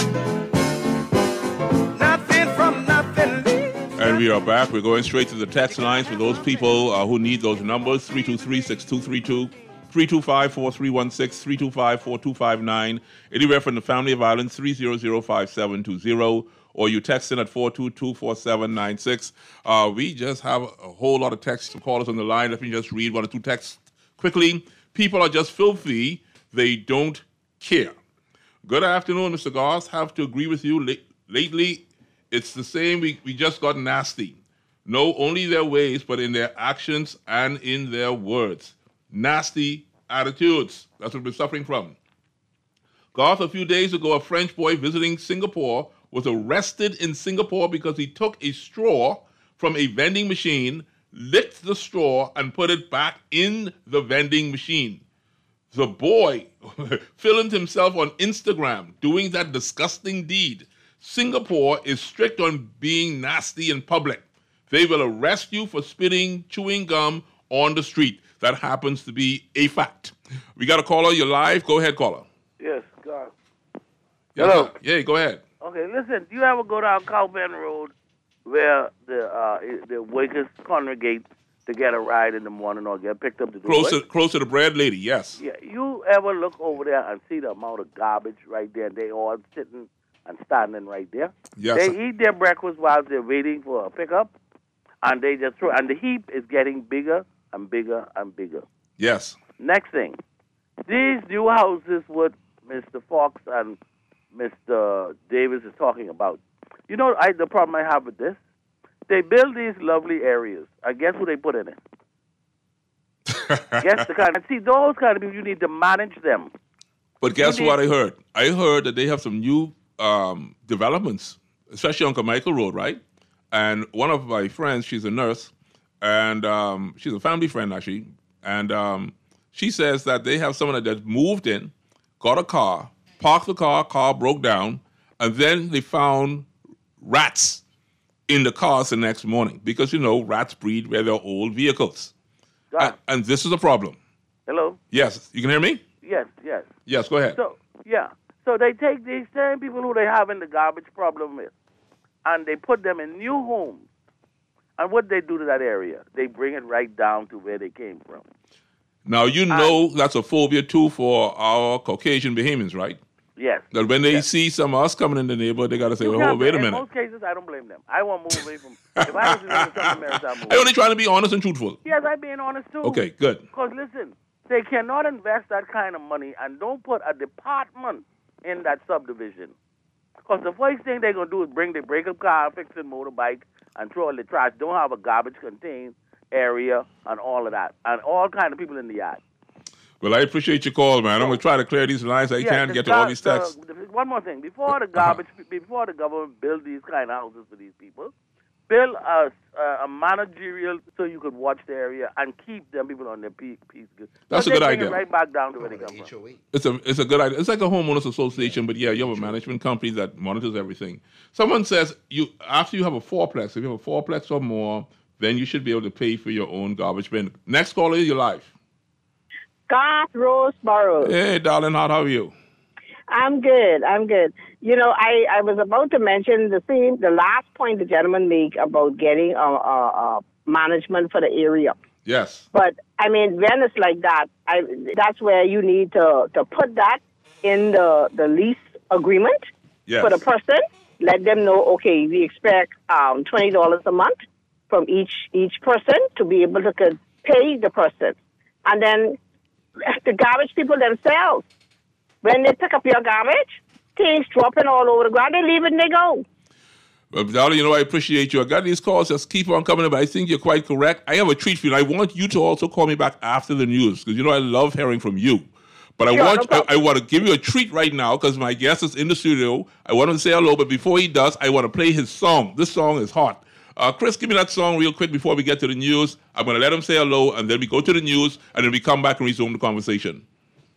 Nothing from nothing leaves.
And we are back. We're going straight to the text lines for those people uh, who need those numbers. three two three, six two three two, three two five, four three one six, three two five, four two five nine. Anywhere from the Family of Islands, three zero zero, five seven two zero. Or you text in at four two two, four seven nine six. Uh, we just have a whole lot of texts to call us on the line. Let me just read one or two texts quickly. People are just filthy. They don't care. Good afternoon, Mister Goss. Have to agree with you. L- lately, it's the same. We, we just got nasty. No, only their ways, but in their actions and in their words. Nasty attitudes. That's what we're suffering from. Garth, a few days ago, a French boy visiting Singapore was arrested in Singapore because he took a straw from a vending machine, licked the straw, and put it back in the vending machine. The boy filmed himself on Instagram doing that disgusting deed. Singapore is strict on being nasty in public. They will arrest you for spitting chewing gum on the street. That happens to be a fact. We got a caller. You're live. Go ahead, caller.
Yes, God.
Yes,
Hello.
sir. Yeah, go ahead.
Okay, listen, do you ever go down Cowbend Road where the uh, the workers congregate to get a ride in the morning or get picked up to do
Close to,
work?
close to the bread lady, yes.
Yeah, you ever look over there and see the amount of garbage right there? They all sitting and standing right there.
Yes,
They
sir.
eat their breakfast while they're waiting for a pickup, and they just throw. And the heap is getting bigger and bigger and bigger.
Yes.
Next thing, these new houses what Mister Fox and Mister Davis is talking about. You know, I, the problem I have with this, they build these lovely areas, and guess who they put in it? Guess the kind. And see, those kind of people, you need to manage them.
But guess
You need-
what I heard? I heard that they have some new um, developments, especially on Carmichael Road, right? And one of my friends, she's a nurse, and um, she's a family friend, actually. And um, she says that they have someone that moved in, got a car, parked the car, car broke down, and then they found rats in the cars the next morning because, you know, rats breed where they're old vehicles. And, and this is a problem.
Hello?
Yes, you can hear me?
Yes, yes.
Yes, go ahead.
So, yeah. So they take these same people who they have in the garbage problem with, and they put them in new homes. And what they do to that area? They bring it right down to where they came from.
Now, you know that's a phobia, too, for our Caucasian Bahamians, right?
Yes.
That when they see some of us coming in the neighborhood, they got to say,
You
well,
can't
hold, wait a
blame-
minute.
In most cases, I don't blame them. I won't move away from. If I was in Southern America, I'd move.
I'm only trying to be honest and truthful.
Yes, I'm being honest too.
Okay, good.
Because listen, they cannot invest that kind of money and don't put a department in that subdivision. Because the first thing they're gonna do is bring the break-up car, fix a motorbike, and throw all the trash. Don't have a garbage contained area and all of that, and all kind of people in the yard.
Well, I appreciate your call, man. I'm going to try to clear these lines. I
Yeah,
can't
the
get to all
gar-
these
the-
texts.
the- one more thing: before the garbage, before the government build these kind of houses for these people, build a, a, a managerial so you could watch the area and keep them people on their peace. peace.
That's a
They
good
bring
idea.
It right back down to where they come from.
It's a it's a good idea. It's like a homeowners association, but yeah, you have a management company that monitors everything. Someone says you after you have a fourplex, if you have a fourplex or more, then you should be able to pay for your own garbage bin. Next caller, you're live.
Scott Roseborough.
Hey, darling, how are you?
I'm good. I'm good. You know, I, I was about to mention the same, the last point the gentleman made about getting a, a, a management for the area.
Yes.
But I mean, when it's like that, I that's where you need to, to put that in the, the lease agreement
yes.
for the person. Let them know, okay, we expect um, twenty dollars a month from each each person to be able to could pay the person. And then the garbage people themselves, when they pick up your garbage, things dropping all over the ground, they leave it and they go.
Well, darling, you know, I appreciate you. I got these calls, just keep on coming, but I think you're quite correct. I have a treat for you. I want you to also call me back after the news, because, you know, I love hearing from you. But
Sure,
I want
no
I, I want to give you a treat right now, because my guest is in the studio. I want him to say hello, but before he does, I want to play his song. This song is hot. Uh, Chris, give me that song real quick before we get to the news. I'm going to let him say hello, and then we go to the news, and then we come back and resume the conversation.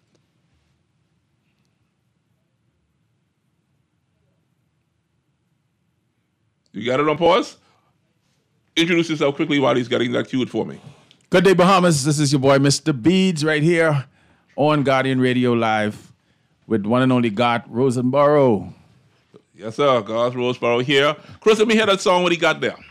You got it on pause? Introduce yourself quickly while he's getting that cued for me.
Good day, Bahamas. This is your boy, Mister Beads, right here on Guardian Radio Live with one and only God Rosenborough.
Yes, sir. God Rosenborough here. Chris, let me hear that song. What he got there?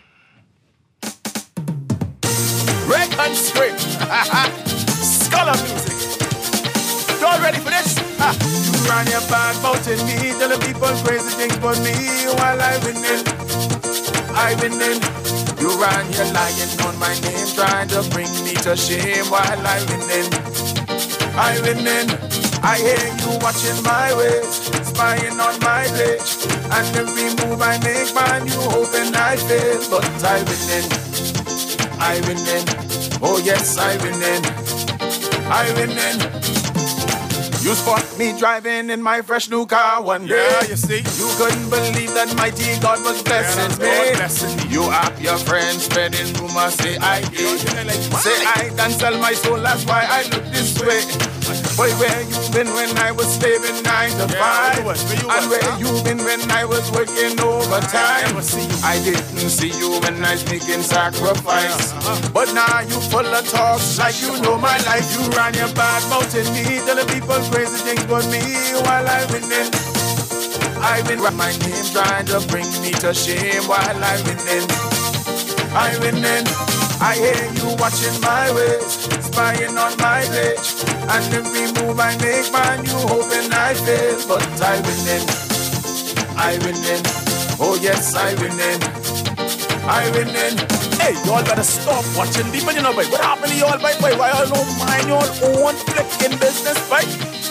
Record script. Scholar music. Y'all ready for this? Ha. You run your bad mouth and me, tell the people crazy things about me while I winning. I winning. You run your lying on my name, trying to bring me to shame while I winning. I winning. I hear you watching my ways, spying on my page, and every move I make, man, you hoping I fail, but I winning. I winning. Oh yes, I winning. I winning. You spot me driving in my fresh new car one day. Yeah, you see, you couldn't believe that mighty God was blessing me. Blessing me. You have your friends spreading rumors, say I did. Say I done sell my soul, that's why I look this way. Boy, where you been when I was slaving nine to five? And where you been when I was working overtime? I didn't see you when I was making sacrifice. But now you full of talks like you know my life. You run your bad mouth and me, tell the people crazy things about me while I winning. I been write my name trying to bring me to shame while I winning. I winning. I hear you watching my ways, spying on my page, and every move I make, man, you hoping I fail, but I winning. I winning. Oh yes, I winning. I winning. Hey, y'all better stop watching the you know, boy. What happened to y'all, boy? Why y'all don't mind your own flicking business, boy?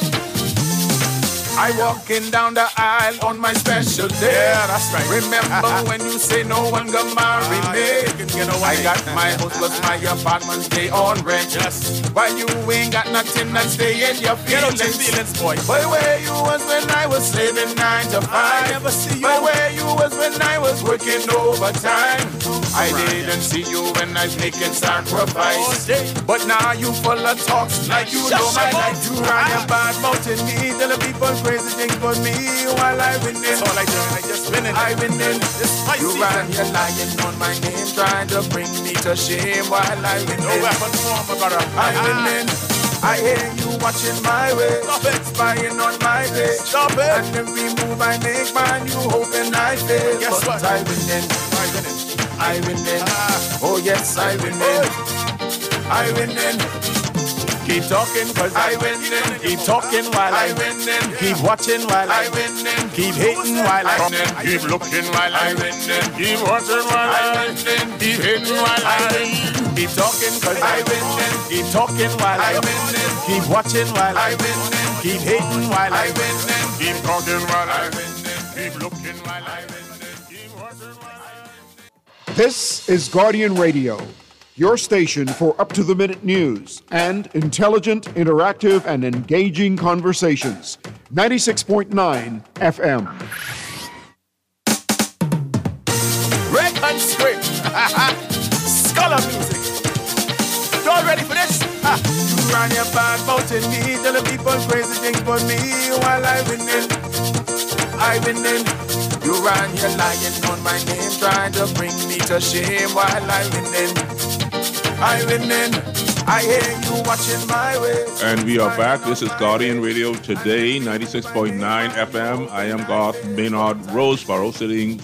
I walking down the aisle on my special day. Yeah, that's right. Remember when you say no one gonna marry me? I got my house plus my apartment stay on rent. Yes. While you ain't got nothing and stay in your feelings. Get out your feelings, boy. Boy, where you was when I was saving nine to five? I never see you. Boy, where you was when I was working overtime? I didn't see you when I was making sacrifice. But now you full of talks like you know my life. You run your bad mouth and me, tell the people crazy things about me while I winning. That's all I do, I just winning. I winning. You run your lying on my name, trying to bring me to shame while I winning. No weapon for my brother. I winning. I hear you watching my way, spying on my page. Stop it. And every move I make, man, you hoping I fail. Guess but what? I winning. I winning. I winning. Ah. Oh yes, I winning. I winning. Keep talking cause I winning. Keep talking while I winning. Keep watching while I winning. Keep hating while I winning. Keep looking while I winning. Keep watching while I winning. Keep hating while I winning. Keep talking cause I winning. Keep talking while I winning. Keep watching while I winning. Keep hating while I winning. Keep talking while I winning. Keep looking while I winning. Keep watching while I winning.
This is Guardian Radio, your station for up-to-the-minute news and intelligent, interactive, and engaging conversations. ninety-six point nine F M.
Record script. Scholar music. Y'all ready for this? Ha. You run your bad mouth and me, tell the people crazy things about me while I winning. I winning. You run your lying on my name, trying to bring me to shame while I winning. I winning. I hear you watching my ways.
And we are back. This is Guardian Radio Today, ninety-six point nine F M. I am Garth Maynard Roseborough, sitting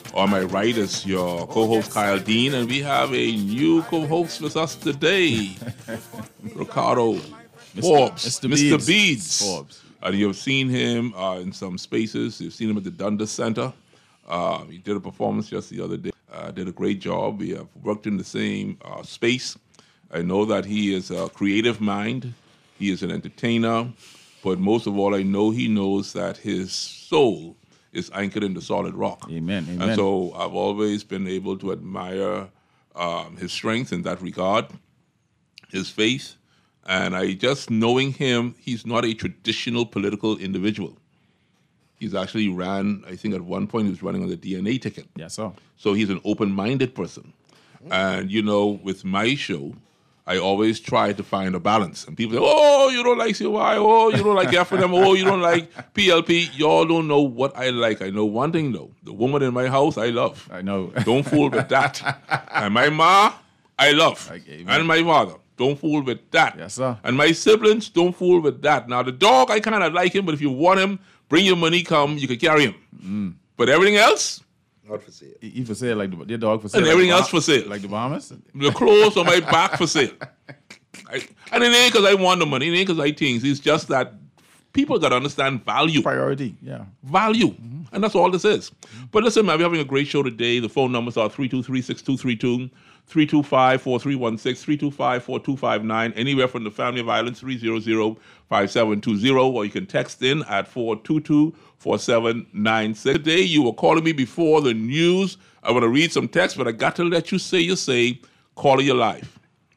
On my right is your co-host Kyle Dean, and we have a new co-host with us today, Ricardo Forbes,
Mister
Mister
Beads.
Beads.
Forbes.
And you've seen him uh, in some spaces. You've seen him at the Dundas Center. Uh, he did a performance just the other day. Uh, did a great job. We have worked in the same uh, space. I know that he is a creative mind. He is an entertainer. But most of all, I know he knows that his soul is anchored in the solid rock.
Amen. Amen.
And so I've always been able to admire um, his strength in that regard, his faith. And I just knowing him, he's not a traditional political individual. He's actually ran, I think at one point he was running on the D N A ticket.
Yes, sir.
So he's an open-minded person. And, you know, with my show, I always try to find a balance. And people say, oh, you don't like C Y, oh, you don't like F N M, oh, you don't like P L P. Y'all don't know what I like. I know one thing, though. The woman in my house, I love.
I know.
Don't fool with that. And my ma, I love.
Okay,
and my father. Don't fool with that.
Yes, sir.
And my siblings, don't fool with that. Now, the dog, I kind of like him, but if you want him, bring your money, come, you can carry him.
Mm.
But everything else,
not for sale.
You for sale like the your dog for sale.
And
like
everything
the
else for sale.
Like the Bahamas?
The clothes on my back for sale. I, and it ain't because I want the money. It ain't because I things. It's just that people got to understand value.
Priority, yeah.
Value. Mm-hmm. And that's all this is. Mm-hmm. But listen, man, we're having a great show today. The phone numbers are three two three, six two three two, three two five, four three one six, three two five, four two five nine, anywhere from the Family of Islands, three zero zero, five seven two zero, or you can text in at four two two, four seven nine six. Today, you were calling me before the news. I want to read some text, but I got to let you say you say, caller your life.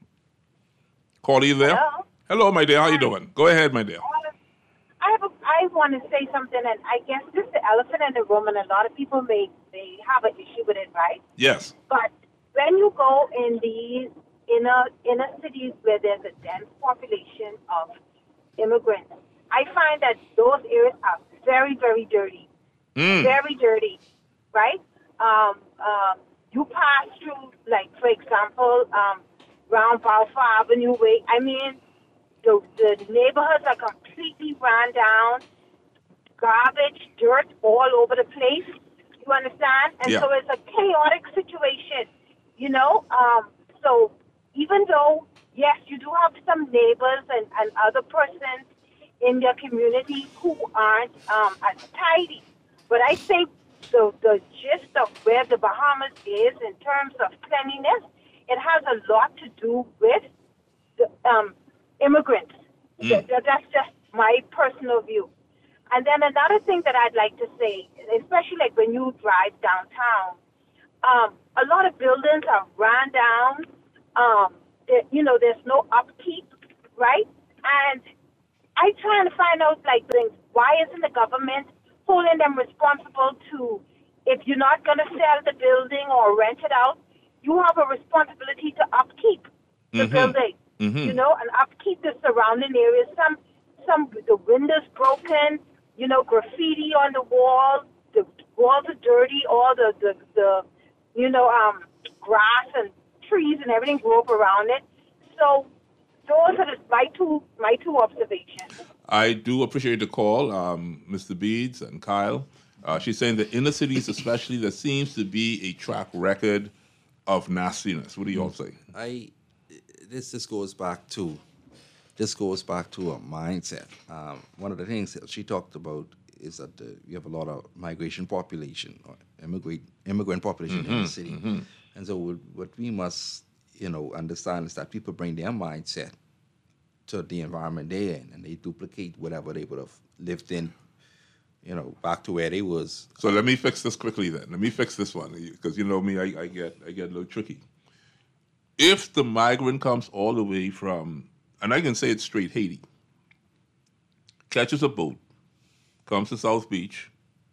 Caller, you there?
Hello?
Hello, my dear. How you doing? Go ahead, my dear.
I have a, I want to say something, and I guess this is the elephant in the room, and a lot of people may, may have an issue with it, right?
Yes.
But when you go in these inner, inner cities where there's a dense population of immigrants, I find that those areas are very, very dirty.
Mm.
Very dirty, right? Um, um, you pass through, like, for example, um, around Balfour Avenue way. I mean, the, the neighborhoods are completely run down, garbage, dirt all over the place. You understand? And
Yeah.
so it's a chaotic situation, you know? Um, so even though, yes, you do have some neighbors and, and other persons in your community who aren't um, as tidy, but I think the, the gist of where the Bahamas is in terms of cleanliness, it has a lot to do with the um, immigrants.
Mm.
Th- th- That's just my personal view. And then another thing that I'd like to say, especially like when you drive downtown, um, a lot of buildings are run down. Um, there, you know, there's no upkeep, right? And I try to find out, like, things, why isn't the government holding them responsible to, if you're not going to sell the building or rent it out, you have a responsibility to upkeep the
Mhm.
building,
Mhm.
you know, and upkeep the surrounding areas. Some, some the windows broken, you know, graffiti on the wall, the walls are dirty, all the, the, the you know, um, grass and trees and everything grew up around it. So those are the, my two my two observations.
I do appreciate the call, um, Mister Beads and Kyle. Uh, she's saying that inner cities especially, there seems to be a track record of nastiness. What do you all say?
I this this goes back to this goes back to a mindset. Um, one of the things that she talked about is that the, you have a lot of migration population or immigrant immigrant population in
Mhm,
the city,
mhm.
and so what what we must you know understand is that people bring their mindset to the environment they're in, and they duplicate whatever they would have lived in, you know, back to where they was.
So let me fix this quickly then. Let me fix this one because you know me, I, I get I get a little tricky. If the migrant comes all the way from, and I can say it straight, Haiti, catches a boat, comes to South Beach,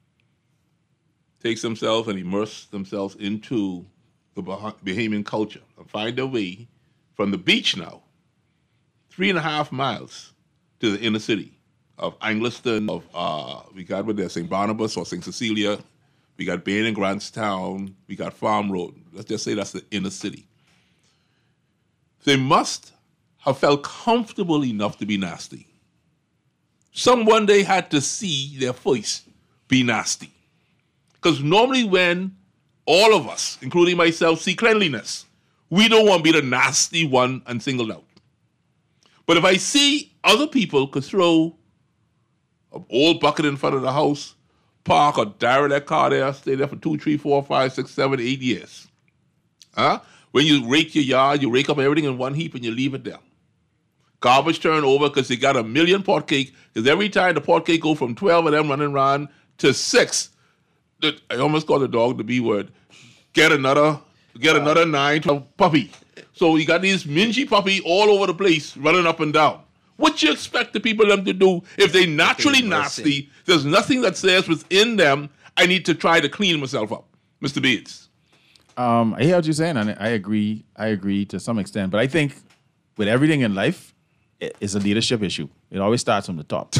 takes themselves and immerse themselves into the Bah- Bahamian culture and find their way from the beach now, three and a half miles to the inner city of Angliston, of uh, we got with there Saint Barnabas or Saint Cecilia, we got Bain and Grantstown, we got Farm Road. Let's just say that's the inner city. They must have felt comfortable enough to be nasty. Someone they had to see their face be nasty. Because normally when all of us, including myself, see cleanliness. We don't want to be the nasty one and singled out. But if I see other people could throw an old bucket in front of the house, park or direct that car there, stay there for two, three, four, five, six, seven, eight years. Huh? When you rake your yard, you rake up everything in one heap and you leave it there. Garbage turn over because they got a million pot cake. Because every time the pot cake go from twelve of them running around to six, the, I almost call the dog the B word. Get another, get another nine to a puppy. So you got these mingy puppy all over the place running up and down. What you expect the people them to do if they naturally nasty? There's nothing that says within them, I need to try to clean myself up. Mister Beats.
Um, I hear what you're saying, and I agree. I agree to some extent, but I think with everything in life, it- it's a leadership issue. It always starts from the top.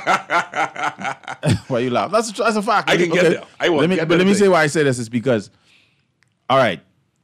Why you laugh? That's a, that's a fact.
I can get there. I won't
let me,
get
but
there
let me
today.
say why I say this is because, all right,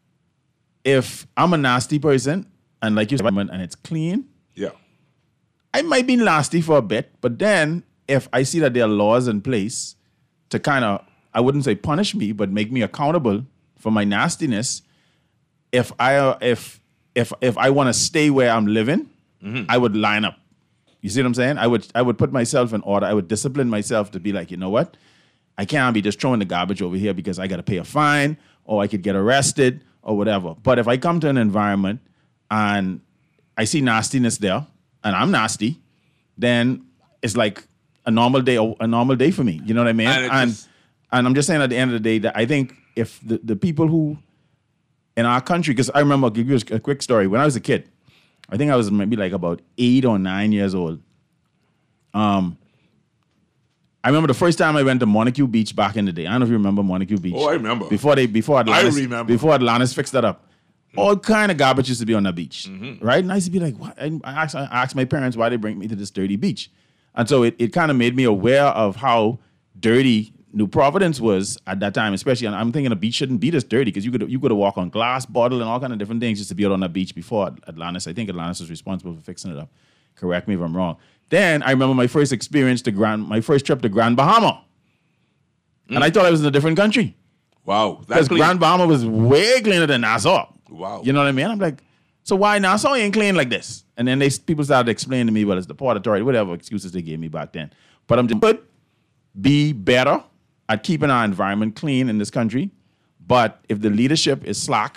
if I'm a nasty person and like you said, and it's clean,
yeah,
I might be nasty for a bit, but then if I see that there are laws in place to kind of, I wouldn't say punish me, but make me accountable for my nastiness, if I uh, if if if I want to stay where I'm living,
Mm-hmm.
I would line up. You see what I'm saying? I would I would put myself in order. I would discipline myself to be like, you know what? I can't be just throwing the garbage over here because I got to pay a fine or I could get arrested or whatever. But if I come to an environment and I see nastiness there and I'm nasty, then it's like a normal day a normal day for me. You know what I mean?
And it
And
just-
and I'm just saying at the end of the day that I think if the, the people who in our country, because I remember, I'll give you a quick story. When I was a kid, I think I was maybe like about eight or nine years old. Um, I remember the first time I went to Montague Beach back in the day. I don't know if you remember Montague Beach.
Oh, I remember.
Before they, before Atlantis,
remember.
Before Atlantis fixed that up. All kind of garbage used to be on the beach,
Mm-hmm.
right? And I used to be like, what? I I asked, I asked my parents why they bring me to this dirty beach. And so it, it kind of made me aware of how dirty New Providence was at that time, especially. And I'm thinking a beach shouldn't be this dirty because you could you could have walked on glass bottle and all kind of different things just to be out on the beach before Atlantis. I think Atlantis was responsible for fixing it up. Correct me if I'm wrong. Then I remember my first experience to Grand, my first trip to Grand Bahama, and I thought I was in a different country.
Wow,
Because
clean.
Grand Bahama was way cleaner than Nassau.
Wow.
You know what I mean? I'm like, so why Nassau ain't clean like this? And then they people started explaining to me, well, it's the Port Authority, whatever excuses they gave me back then. But I'm just could be better at keeping our environment clean in this country. But if the leadership is slack,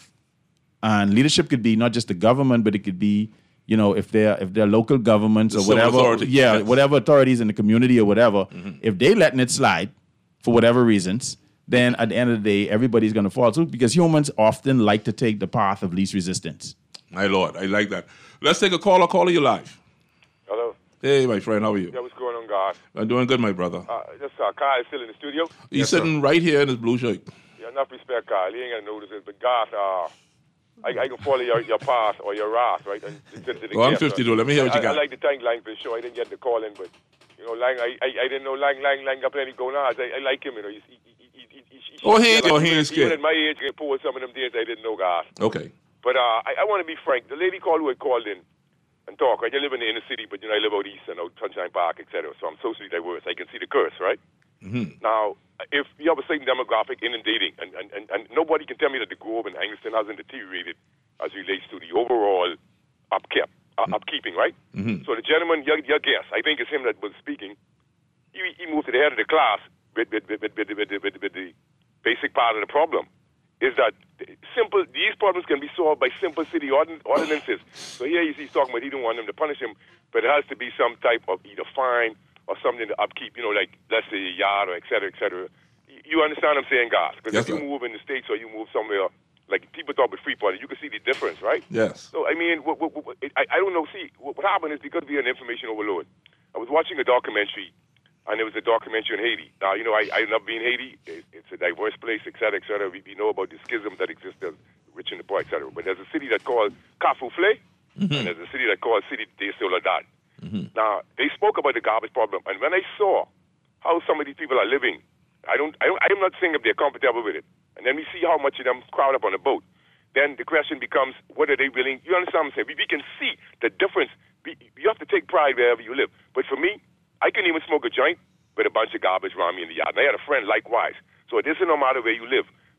and leadership could be not just the government, but it could be, you know, if they're if they're local governments
The
or
civil
whatever,
authority,
yeah,
yes.
whatever authorities in the community or whatever,
Mm-hmm.
if they letting it slide for whatever reasons, then at the end of the day, everybody's going to fall through because humans often like to take the path of least resistance.
My Lord, I like that. Let's take a caller. Caller, you live.
Hello.
Hey, my friend, how are you?
Yeah, what's going on, guys?
I'm doing good, my brother.
Uh, just uh, Kyle is still in the studio.
He's sitting right here in his blue shirt.
Yeah, enough respect, Kyle. He ain't gonna notice it, but God, uh, I, I can follow your your path or your wrath, right? And send it to the
Oh, I'm
guest,
fifty-two.
right?
Let me hear what you
I,
got.
I like the thank line for the show. I didn't get the call in, but you know, Lang, I, I, I didn't know Lang Lang Lang got plenty going on. I, I like him, you know. He's, he, he, he, he, he, he,
Oh, he ain't-
like,
oh, he
even-
ain't scared.
Even at my age, I pull some of them days I didn't know, God.
Okay.
But uh, I, I want to be frank. The lady called who had called in and talk, right? I live in the inner city, but you know, I live out east and out Sunshine Park, et cetera. So I'm socially diverse. I can see the curse, right?
Mm-hmm.
Now, if you have a certain demographic inundating, and, and, and, and nobody can tell me that the Grove and Angleston hasn't deteriorated as relates to the overall upkeep, uh, upkeeping, right?
Mm-hmm.
So the gentleman, your, your guest, I think it's him that was speaking, he, he moved to the head of the class with, with, with, with, with, with, with, with the basic part of the problem. Is that simple? These problems can be solved by simple city ordin- ordinances. So here he's, he's talking about he don't want them to punish him, but it has to be some type of either fine or something to upkeep. You know, like let's say a yard or et cetera, et cetera. You- You understand what I'm saying, guys? Because
Yes,
if you
sir.
move in the States or you move somewhere, like people talk about Freeport, you can see the difference, right?
Yes.
So I mean, what, what, what, I, I don't know. See, what, what happened is because we are an information overload. I was watching a documentary. And there was a documentary in Haiti. Now, you know, I, I've never been in Haiti. It, it's a diverse place, et cetera, et cetera. We, we know about the schisms that exist there, rich and the poor, et cetera. But there's a city that's called Cafoufle,
Mm-hmm.
and there's a city that's called City de Soledad. Now, they spoke about the garbage problem. And when I saw how some of these people are living, I don't, I don't, I'm not saying if they're comfortable with it. And then we see how much of them crowd up on a boat. Then the question becomes, what are they willing? You understand what I'm saying? We, we can see the difference. We, you have to take pride wherever you live. But for me, I couldn't even smoke a joint with a bunch of garbage around me in the yard. And I had a friend likewise. So it isn't no matter where you live.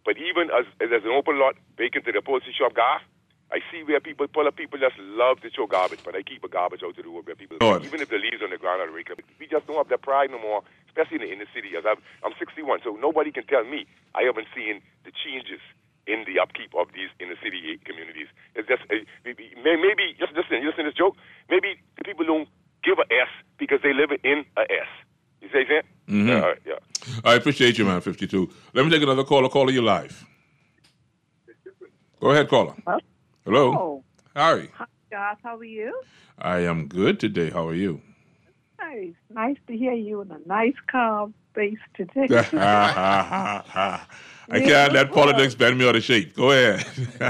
But even as, as there's an open lot vacant to the upholstery shop gas, I see where people, pull up people just love to throw garbage, but I keep a garbage out to the road where people,
Lord.
even if the leaves on the ground are raked up, we just don't have that pride no more, especially in the inner city. As I'm, I'm sixty-one, so nobody can tell me I haven't seen the changes in the upkeep of these inner city communities. It's just, uh, maybe, maybe, just listen, you listen to this joke, maybe the people don't give a S because they live in a S. You say that?
Mm-hmm.
Yeah, all right, yeah.
I appreciate you, man, fifty-two. Let me take another caller. Caller, you live. Go ahead, caller.
Huh?
Hello.
Oh.
Hi.
Hi, guys. How are you?
I am good today. How are you?
Nice. Nice to hear you in a nice, calm space today.
I can't let politics bend me out of shape. Go ahead.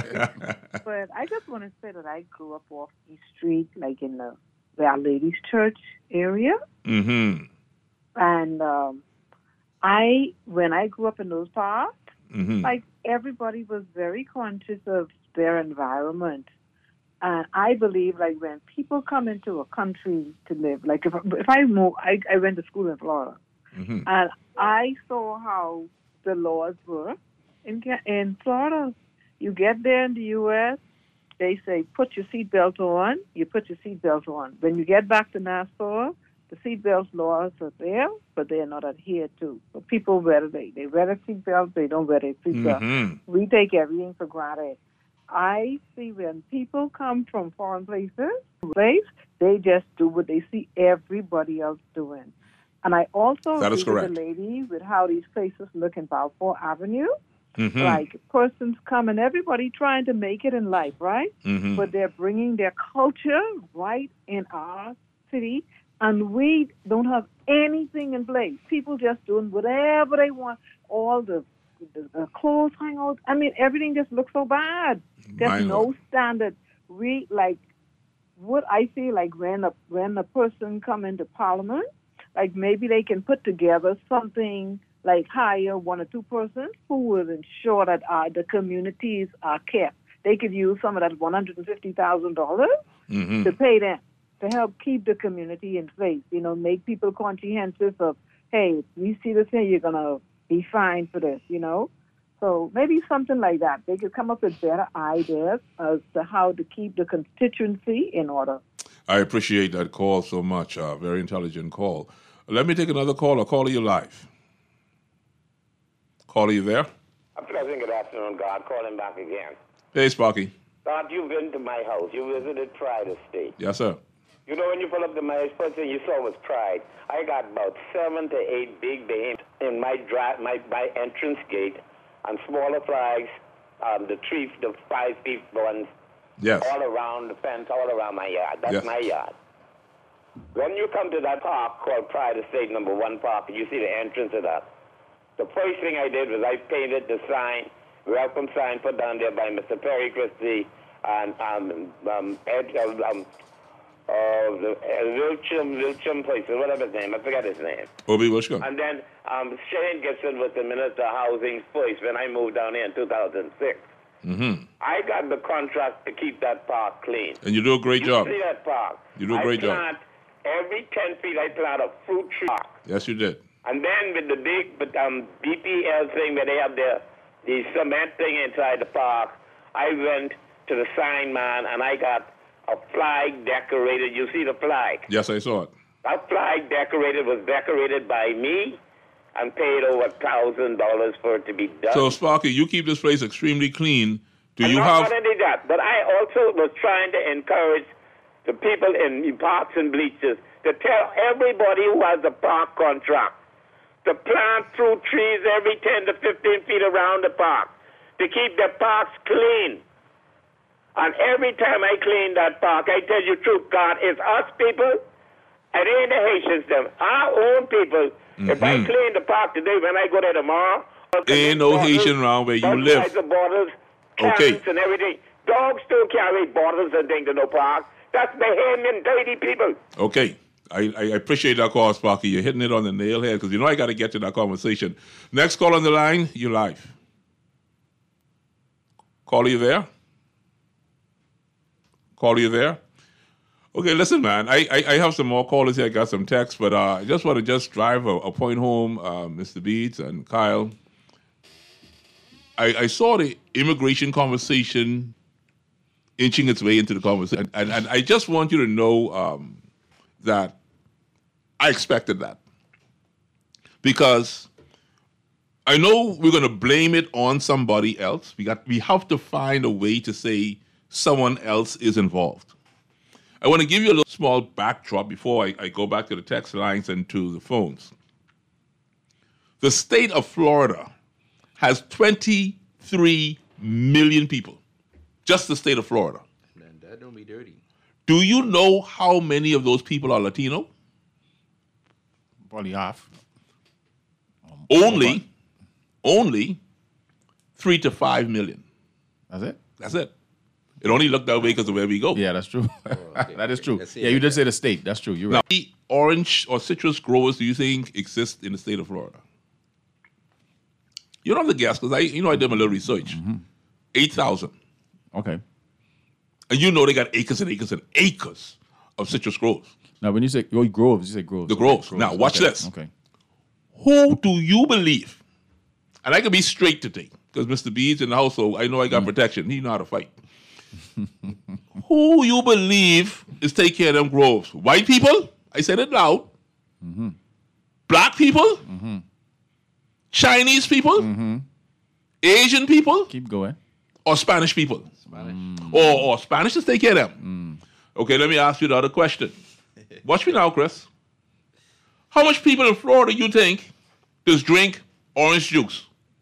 But I just want to say that I grew up off East Street, like in the Our Lady's Church area.
Mm-hmm.
And um, I, when I grew up in those parts,
mm-hmm.
like everybody was very conscious of their environment. And I believe, like, when people come into a country to live, like, if, if I move, I, I went to school in Florida,
mm-hmm.
and I saw how the laws were in, in Florida. You get there in the U S, they say, put your seatbelt on, you put your seatbelt on. When you get back to Nassau, the seatbelt laws are there, but they are not adhered to. So people wear they they wear a seatbelt, they don't wear a seatbelt.
Mm-hmm.
We take everything for granted. I see when people come from foreign places, place, they just do what they see everybody else doing. And I also
That is
agree with
correct.
the lady with how these places look in Balfour Avenue.
Mm-hmm.
Like persons come and everybody trying to make it in life, right?
Mm-hmm.
But they're bringing their culture right in our city, and we don't have anything in place. People just doing whatever they want. All the, the, the clothes hang out. I mean, everything just looks so bad. There's
My
no
Lord.
standard. We like what I feel like when a when a person come into Parliament, like maybe they can put together something like hire one or two persons who will ensure that uh, the communities are kept. They could use some of that one hundred fifty thousand dollars
Mm-hmm.
to pay them to help keep the community in place. You know, make people conscientious of, hey, if we see this here, you're going to be fined for this, you know. So maybe something like that. They could come up with better ideas as to how to keep the constituency in order.
I appreciate that call so much. Uh, very intelligent call. Let me take another call. I'll call you live. Caller, you there?
A pleasant good afternoon, God. Calling back again.
Hey, Sparky.
God, you've been to my house. You visited Pride Estate.
Yes, sir.
You know, when you pull up to my first thing you saw was Pride. I got about seven to eight big behemoths in my drive, my, my entrance gate, and smaller flags, um, the three, the five feet ones,
Yes.
all around the fence, all around my yard. That's
Yes.
my yard. When you come to that park called Pride Estate Number One Park, and you see the entrance of that, the first thing I did was I painted the sign, welcome sign put down there by Mister Perry Christie and um, um, Ed, um, um, uh, the uh, Wilcham, Wilcham place, whatever his name, I forgot his name.
Obi Wishka.
And then um, Shane Gibson was the Minister of Housing first when I moved down here in two thousand six.
Mm-hmm.
I got the contract to keep that park clean.
And you do a great
you
job.
see that park?
You do a great
I
job.
plant, every ten feet I plant a fruit tree.
Yes, you did.
And then with the big but, um, B P L thing where they have the, the cement thing inside the park, I went to the sign man and I got a flag decorated. You see the flag?
Yes, I saw it.
That flag decorated was decorated by me and paid over a thousand dollars for it to be done.
So, Sparky, you keep this place extremely clean. Do
And
you
not
have...
only that, but I also was trying to encourage the people in parks and bleachers to tell everybody who has a park contract to plant fruit trees every ten to fifteen feet around the park to keep the parks clean. And every time I clean that park, I tell you the truth, God, it's us people, and it ain't the Haitians, them, our own people. If I
Mhm.
clean the park today, when I go there tomorrow,
Ain't no Haitian around where you
both
live.
sides of bottles,
Okay.
carrots and everything. Dogs still carry bottles and things to no park. That's behaving dirty people.
Okay. I, I appreciate that call, Sparky. You're hitting it on the nail head because you know I got to get to that conversation. Next call on the line, you live. Call you there? Call you there? Okay, listen, man. I, I, I have some more callers here. I got some texts, but uh, I just want to just drive a, a point home, uh, Mister Beats and Kyle. I, I saw the immigration conversation inching its way into the conversation. And, and I just want you to know um, that I expected that. Because I know we're going to blame it on somebody else. We got we have to find a way to say someone else is involved. I want to give you a little small backdrop before I, I go back to the text lines and to the phones. The state of Florida has twenty-three million people. Just the state of Florida.
And that don't be dirty.
Do you know how many of those people are Latino?
Probably half.
Only, only three to five million.
That's it?
That's it. It only looked that way because of where we go.
Yeah, that's true. That is true. Yeah, you did say the state. That's true. You're
Now,
right.
how many orange or citrus growers do you think exist in the state of Florida? You don't have to guess because I, you know, I did my little research. Eight thousand.
Okay.
And you know they got acres and acres and acres of citrus groves.
Now, when you say oh, groves, you say groves.
The groves. Now, watch
Okay,
this.
Okay.
Who do you believe? And I can be straight today because Mister B's in the house, so I know I got protection. He know how to fight. Who you believe is taking care of them groves? White people? I said it loud. Black people? Chinese people? Asian people?
Keep going.
Or Spanish people? Spanish. Or, or Spanish is take care of them. Okay, let me ask you the other question. Watch me now, Chris. How much people in Florida you think just drink orange juice?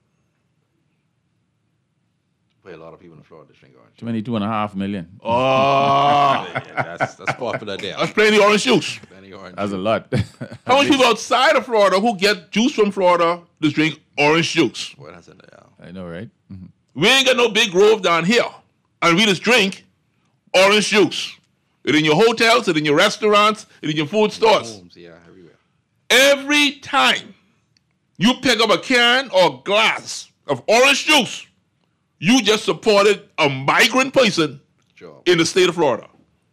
Well, a lot of people in Florida drink orange.
Twenty-two and a half million.
Oh,
Yeah, that's, that's popular there.
that's plenty orange juice.
Plenty orange.
That's a lot.
How many people outside of Florida who get juice from Florida just drink orange juice?
Well, that's in there.
I know, right?
We ain't got no big grove down here, and we just drink orange juice. It in your hotels, it in your restaurants, it in your food stores.
Homes, yeah, everywhere.
Every time you pick up a can or glass of orange juice, you just supported a migrant person in the state of Florida.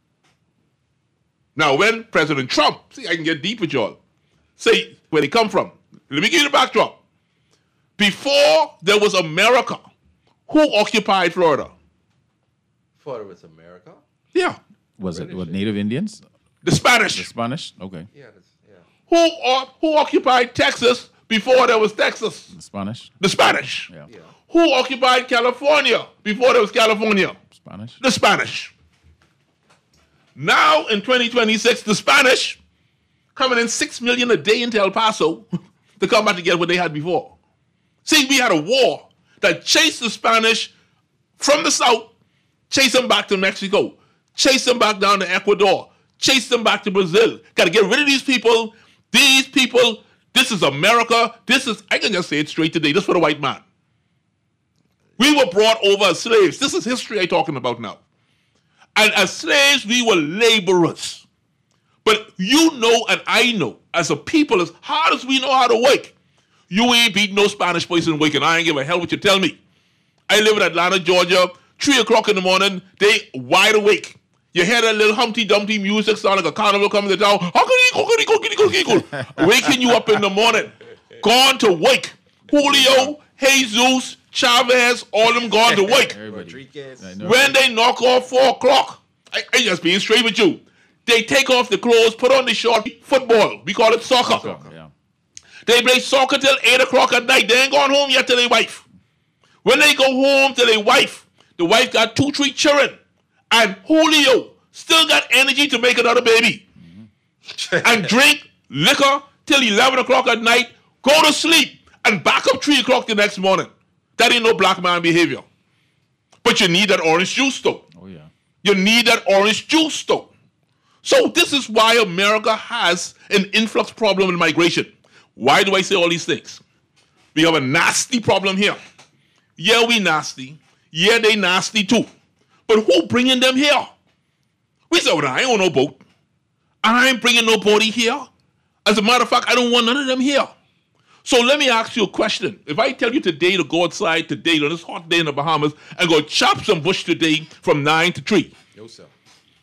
Now, when President Trump, see, I can get deep with y'all, say where they come from. Let me give you the backdrop. Before there was America, who occupied Florida?
Florida was America?
Yeah.
Was it what, Native Indians?
The Spanish.
The Spanish? Okay.
Yeah, that's, yeah.
Who, o- who occupied Texas before there was Texas?
The Spanish?
The Spanish.
Yeah.
Who occupied California before there was California?
Spanish.
The Spanish. Now in twenty twenty-six, the Spanish coming in six million a day into El Paso to come back to get what they had before. See, we had a war that chased the Spanish from the south, chased them back to Mexico, chased them back down to Ecuador, chased them back to Brazil. Got to get rid of these people. These people, this is America. This is, I can just say it straight today, this for the white man. We were brought over as slaves. This is history I'm talking about now. And as slaves, we were laborers. But you know and I know, as a people, as hard as we know how to work, you ain't beat no Spanish person working. I ain't give a hell what you tell me. I live in Atlanta, Georgia. Three o'clock in the morning, they wide awake. You hear that little Humpty Dumpty music sound like a carnival coming to town. Waking you up in the morning. Gone to work. Julio, Jesus, Chavez, all them gone to work. When they knock off four o'clock, I, I just being straight with you. They take off the clothes, put on the short football. We call it soccer.
Soccer, yeah.
They play soccer till eight o'clock at night. They ain't gone home yet to their wife. When they go home to their wife, the wife got two, three children. And Julio still got energy to make another baby. And drink liquor till eleven o'clock at night, go to sleep, and back up three o'clock the next morning. That ain't no black man behavior. But you need that orange juice, though.
Oh, yeah.
You need that orange juice, though. So this is why America has an influx problem in migration. Why do I say all these things? We have a nasty problem here. Yeah, we nasty. Yeah, they nasty too. But who bringing them here? We say, well, I ain't on no boat. I ain't bringing nobody here. As a matter of fact, I don't want none of them here. So let me ask you a question. If I tell you today to go outside today on this hot day in the Bahamas and go chop some bush today from nine to three.
No, sir.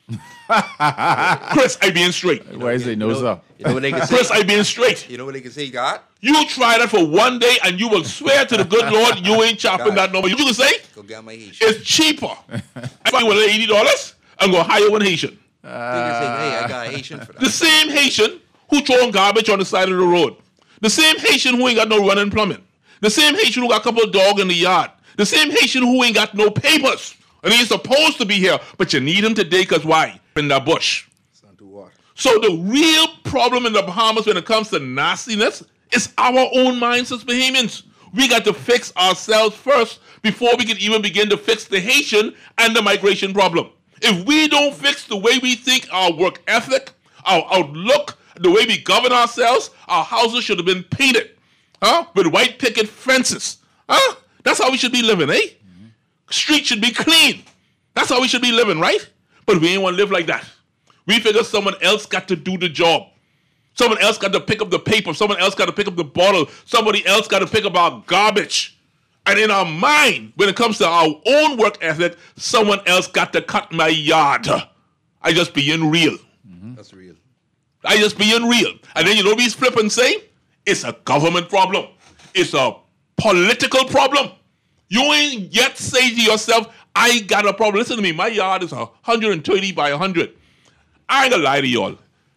Chris, I being straight.
Why is it no, sir?
You know what they can say?
Chris, I being straight.
You know what they can say, God?
You try that for one day and you will swear to the good Lord you ain't chopping that number. You can say
Go get my Haitian.
it's cheaper. If I want eighty dollars, I'm going to hire one Haitian.
They can say, hey, I got a Haitian for that.
The same Haitian who throwing garbage on the side of the road. The same Haitian who ain't got no running plumbing. The same Haitian who got a couple of dogs in the yard. The same Haitian who ain't got no papers. And he's supposed to be here, but you need him today because why? In the bush. So the real problem in the Bahamas when it comes to nastiness is our own minds as Bahamians. We got to fix ourselves first before we can even begin to fix the Haitian and the migration problem. If we don't fix the way we think, our work ethic, our outlook, the way we govern ourselves, our houses should have been painted, huh? With white picket fences, huh? That's how we should be living, eh? Mm-hmm. Streets should be clean. That's how we should be living, right? But we ain't want to live like that. We figure someone else got to do the job. Someone else got to pick up the paper. Someone else got to pick up the bottle. Somebody else got to pick up our garbage. And in our mind, when it comes to our own work ethic, someone else got to cut my yard. I just being real.
Mm-hmm. That's real.
I just being real. And then you know what we flip and say? It's a government problem. It's a political problem. You ain't yet say to yourself, I got a problem. Listen to me. My yard is one hundred thirty by one hundred. I ain't gonna lie to y'all.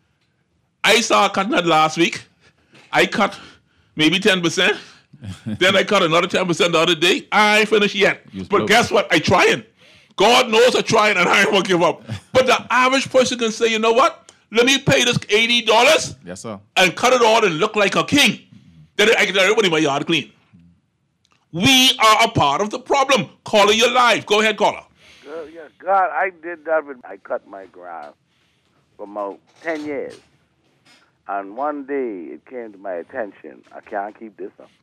I saw cutting that last week. I cut maybe ten percent. Then I cut another ten percent the other day. I ain't finished yet. But guess what? I trying. God knows I trying and I ain't gonna give up. But the average person can say, you know what? Let me pay this eighty dollars
yes, sir.
And cut it all and look like a king. Then I can tell everybody my yard clean. We are a part of the problem. Caller, you're live. Go ahead, caller.
Uh, yeah, God, I did that with, I cut my grass for about ten years. And one day it came to my attention, I can't keep this up.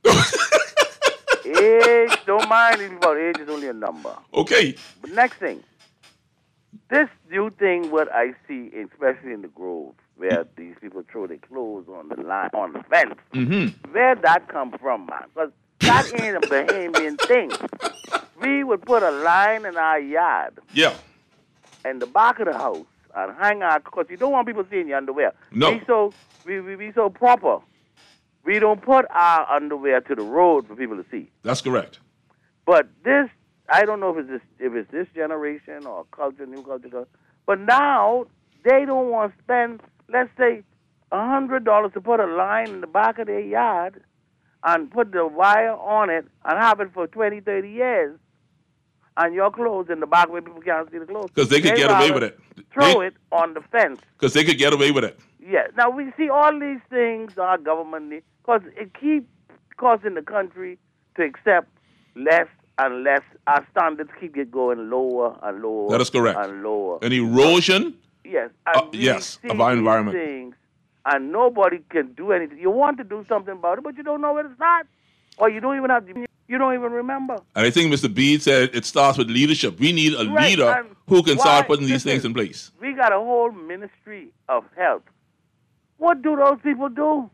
Age, don't mind it about age is only a number.
Okay.
But next thing, this new thing what I see, especially in the Grove, where these people throw their clothes on the line, on the fence,
mm-hmm.
where that come from, man? Because that ain't a Bahamian thing. We would put a line in our yard.
Yeah.
In the back of the house and hang out, because you don't want people seeing your underwear.
No.
We so, we, we, we so proper. We don't put our underwear to the road for people to see.
That's correct.
But this, I don't know if it's this, if it's this generation or culture, new culture, but now they don't want to spend, let's say, one hundred dollars to put a line in the back of their yard and put the wire on it and have it for twenty, thirty years. And your clothes in the back where people can't see the clothes.
Because they could
They
get away
rather
with it.
Throw
They-
it on the fence.
Because they could get away with it.
Yeah. Now, we see all these things our government needs, because it keeps causing the country to accept less and less. Our standards keep get going lower and lower.
That is correct.
And lower.
An erosion,
Yes. And
uh,
we
yes,
see
of our
these
environment.
Things, and nobody can do anything. You want to do something about it, but you don't know where to start. Or you don't even have to, you don't even remember.
And I think Mister Bede said it starts with leadership. We need a
Right,
leader
and
who can start
why-
putting these
listen,
things in place.
We got a whole ministry of health. What do those people do?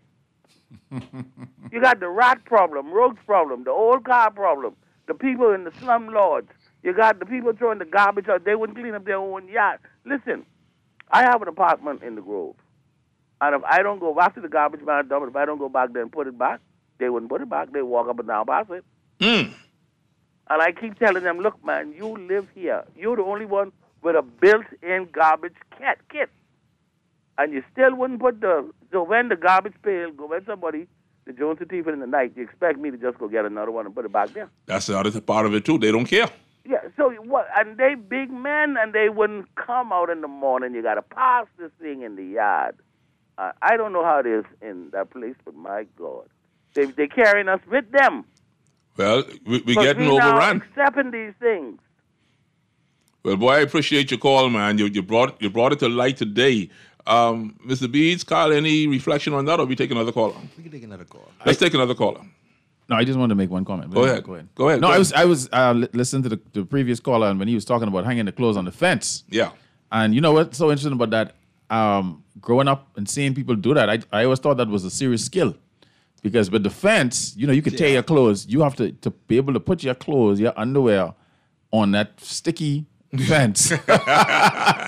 You got the rat problem, roads problem, the old car problem, the people in the slum lords. You got the people throwing the garbage out. They wouldn't clean up their own yard. Listen, I have an apartment in the Grove. And if I don't go back to the garbage man, dump it, if I don't go back there and put it back, they wouldn't put it back. They walk up and down past it.
Mm.
And I keep telling them, look, man, you live here. You're the only one with a built-in garbage kit. kit. And you still wouldn't put the... So when the garbage pail, go when somebody, the Jones and Tiffin in the night, you expect me to just go get another one and put it back there.
That's the other part of it, too. They don't care.
Yeah, so what? And they big men, and they wouldn't come out in the morning. You got to pass this thing in the yard. Uh, I don't know how it is in that place, but my God. They, they're carrying us with them.
Well, we, we're
But
getting
we now
overrun.
accepting these things.
Well, boy, I appreciate your call, man. You, you brought you brought it to light today. Um, Mister Beads, Kyle, any reflection on that, or we take another caller?
We can take another call.
Let's take another caller.
No, I just wanted to make one comment.
Go ahead.
Go ahead.
Go ahead.
No,
Go
I
ahead.
was I was uh, li- listening to the, the previous caller, and when he was talking about hanging the clothes on the fence.
Yeah.
And you know what's so interesting about that? Um, growing up and seeing people do that, I I always thought that was a serious skill. Because with the fence, you know, you could tear your clothes. You have to, to be able to put your clothes, your underwear on that sticky fence.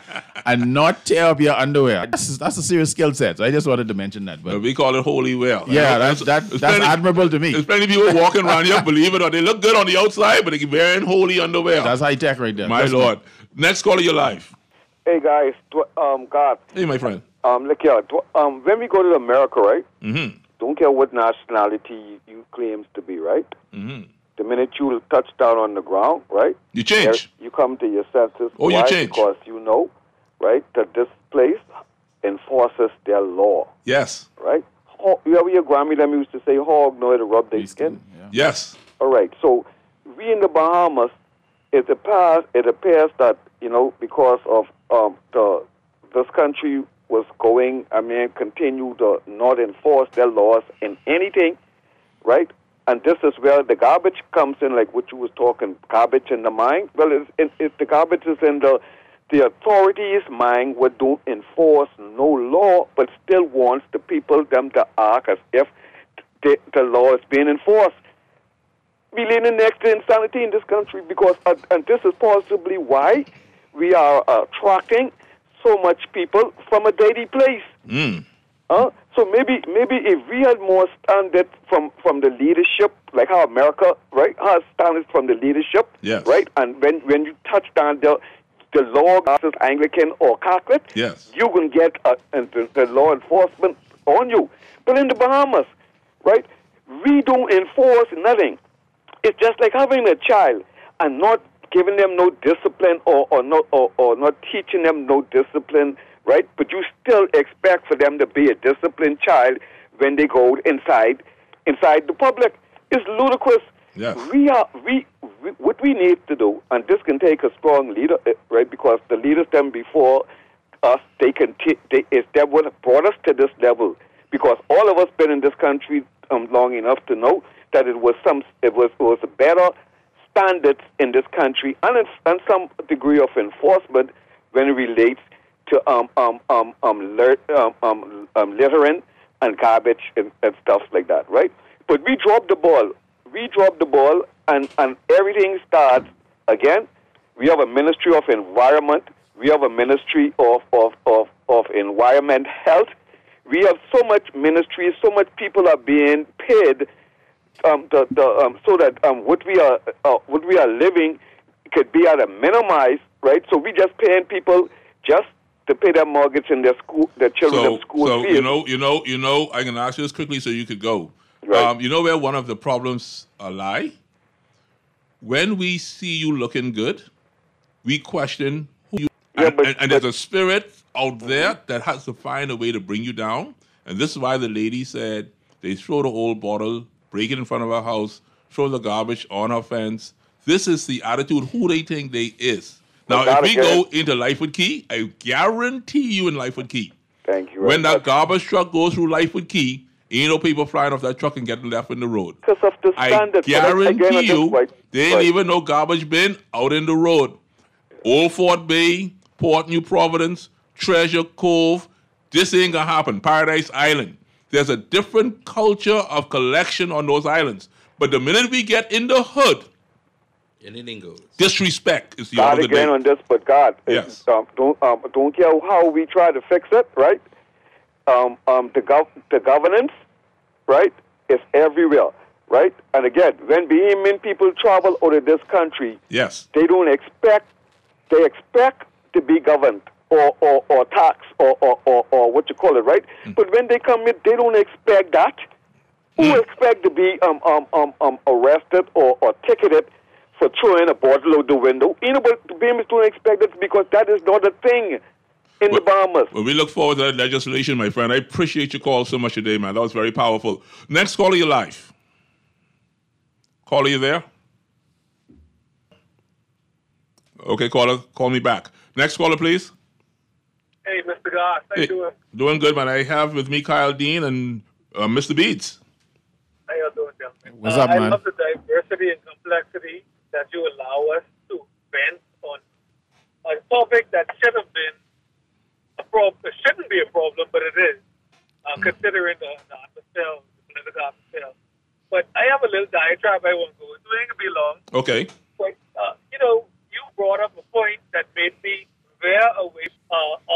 and not tear up your underwear. That's, that's a serious skill set. So I just wanted to mention that. But
we call it holy well.
Yeah, that's that, that's
plenty,
admirable to me.
There's plenty of people walking around here, believe it or they look good on the outside, but they're wearing holy underwear.
That's high tech right there.
My
That's
Lord. Next call of your life.
Hey guys, tw- um, God.
Hey, my friend.
Um, look here. Tw- um, when we go to America, right?
Mm-hmm.
Don't care what nationality you claims to be, right?
Mm-hmm.
The minute you touch down on the ground, right?
You change.
You come to your senses.
Oh, you
Why?
change.
Because you know, right, that this place enforces their law,
Yes.
right? Ho- you ever hear Grammy them used to say, hog know how to rub their skin?
Yes.
All right. So we in the Bahamas, it appears, it appears that, you know, because of um, the this country was going, I mean, continue to not enforce their laws in anything, right? And this is where the garbage comes in, like what you was talking, garbage in the mind. Well, it's, it, it, the garbage is in the the authorities' mind, who don't enforce no law, but still wants the people them to act as if the, the law is being enforced. We live in next to insanity in this country because, uh, and this is possibly why we are uh, attracting so much people from a dirty place.
Mm.
Uh, so maybe maybe if we had more standards from, from the leadership, like how America, right, has standards from the leadership,
Yes.
right, and when, when you touch down the the law, as Anglican or Catholic,
Yes.
you can get uh, the, the law enforcement on you. But in the Bahamas, right, we don't enforce nothing. It's just like having a child and not giving them no discipline or, or, not, or, or not teaching them no discipline, right? But you still expect for them to be a disciplined child when they go inside inside the public. It's ludicrous.
Yes.
We are we, we what we need to do, and this can take a strong leader, eh, right? Because the leaders them before us, they can t- they is that what brought us to this level. Because all of us been in this country um, long enough to know that it was some it was it was a better standards in this country and, it's, and some degree of enforcement when it relates to um um um um, lir- um, um, um littering and garbage and, and stuff like that, right? But we dropped the ball. We dropped the ball, and, and everything starts again. We have a Ministry of Environment. We have a Ministry of of, of, of Environment Health. We have so much ministries, so much people are being paid um, the, the, um, so that um, what we are uh, what we are living could be at a minimized, right? So we just paying people just to pay their mortgage and their school, their children's
So,
school
so
fees.
you know, you know, you know. I can ask you this quickly so you could go.
Right.
Um, you know where one of the problems uh, lie? When we see you looking good, we question who you
Yeah,
and,
but-
and, and there's a spirit out there that has to find a way to bring you down. And this is why the lady said they throw the old bottle, break it in front of her house, throw the garbage on her fence. This is the attitude who they think they is. Now,
Well,
if we
again-
go into Life with Key, I guarantee you in Life with Key,
Thank you.
when that garbage truck goes through Life with Key, ain't no people flying off that truck and getting left in the road.
Because of the
I
standards. but again,
guarantee
I just-
you,
right,
there ain't
right.
even no garbage bin out in the road. Old Fort Bay, Port New Providence, Treasure Cove, this ain't gonna happen. Paradise Island. There's a different culture of collection on those islands. But the minute we get in the hood,
anything goes.
Disrespect is the
God
order of the
again
day.
on this, but God,
Yes.
um, don't um, don't care how we try to fix it, right? Um, um, the gov- the governance, right, is everywhere, right? And again, when Bahamian people travel out of this country,
Yes.
they don't expect they expect to be governed or or, or taxed or, or, or, or what you call it, right?
Mm.
But when they come in, they don't expect that. Who expect to be um, um, um, um, arrested or, or ticketed for throwing a bottle out the window? You know, but the Bahamians don't expect it because that is not a thing in the Bahamas.
Well, we look forward to that legislation, my friend. I appreciate your call so much today, man. That was very powerful. Next call of your life. Caller, you there? Okay, caller, call me back. Next caller, please.
Hey, Mister Goss, how
Hey,
you doing?
Doing good, man. I have with me Kyle Dean and uh, Mister Beats.
How you doing, gentlemen?
What's
Uh,
up,
I
man?
love the diversity and complexity that you allow us to vent on a topic that should have been a problem. It shouldn't be a problem, but it is, uh,
Mm.
considering the, the atmosphere, the political atmosphere. But I have a little diatribe I won't go into. It ain't gonna be long.
Okay.
But, uh, you know, you brought up a point that made me veer away uh,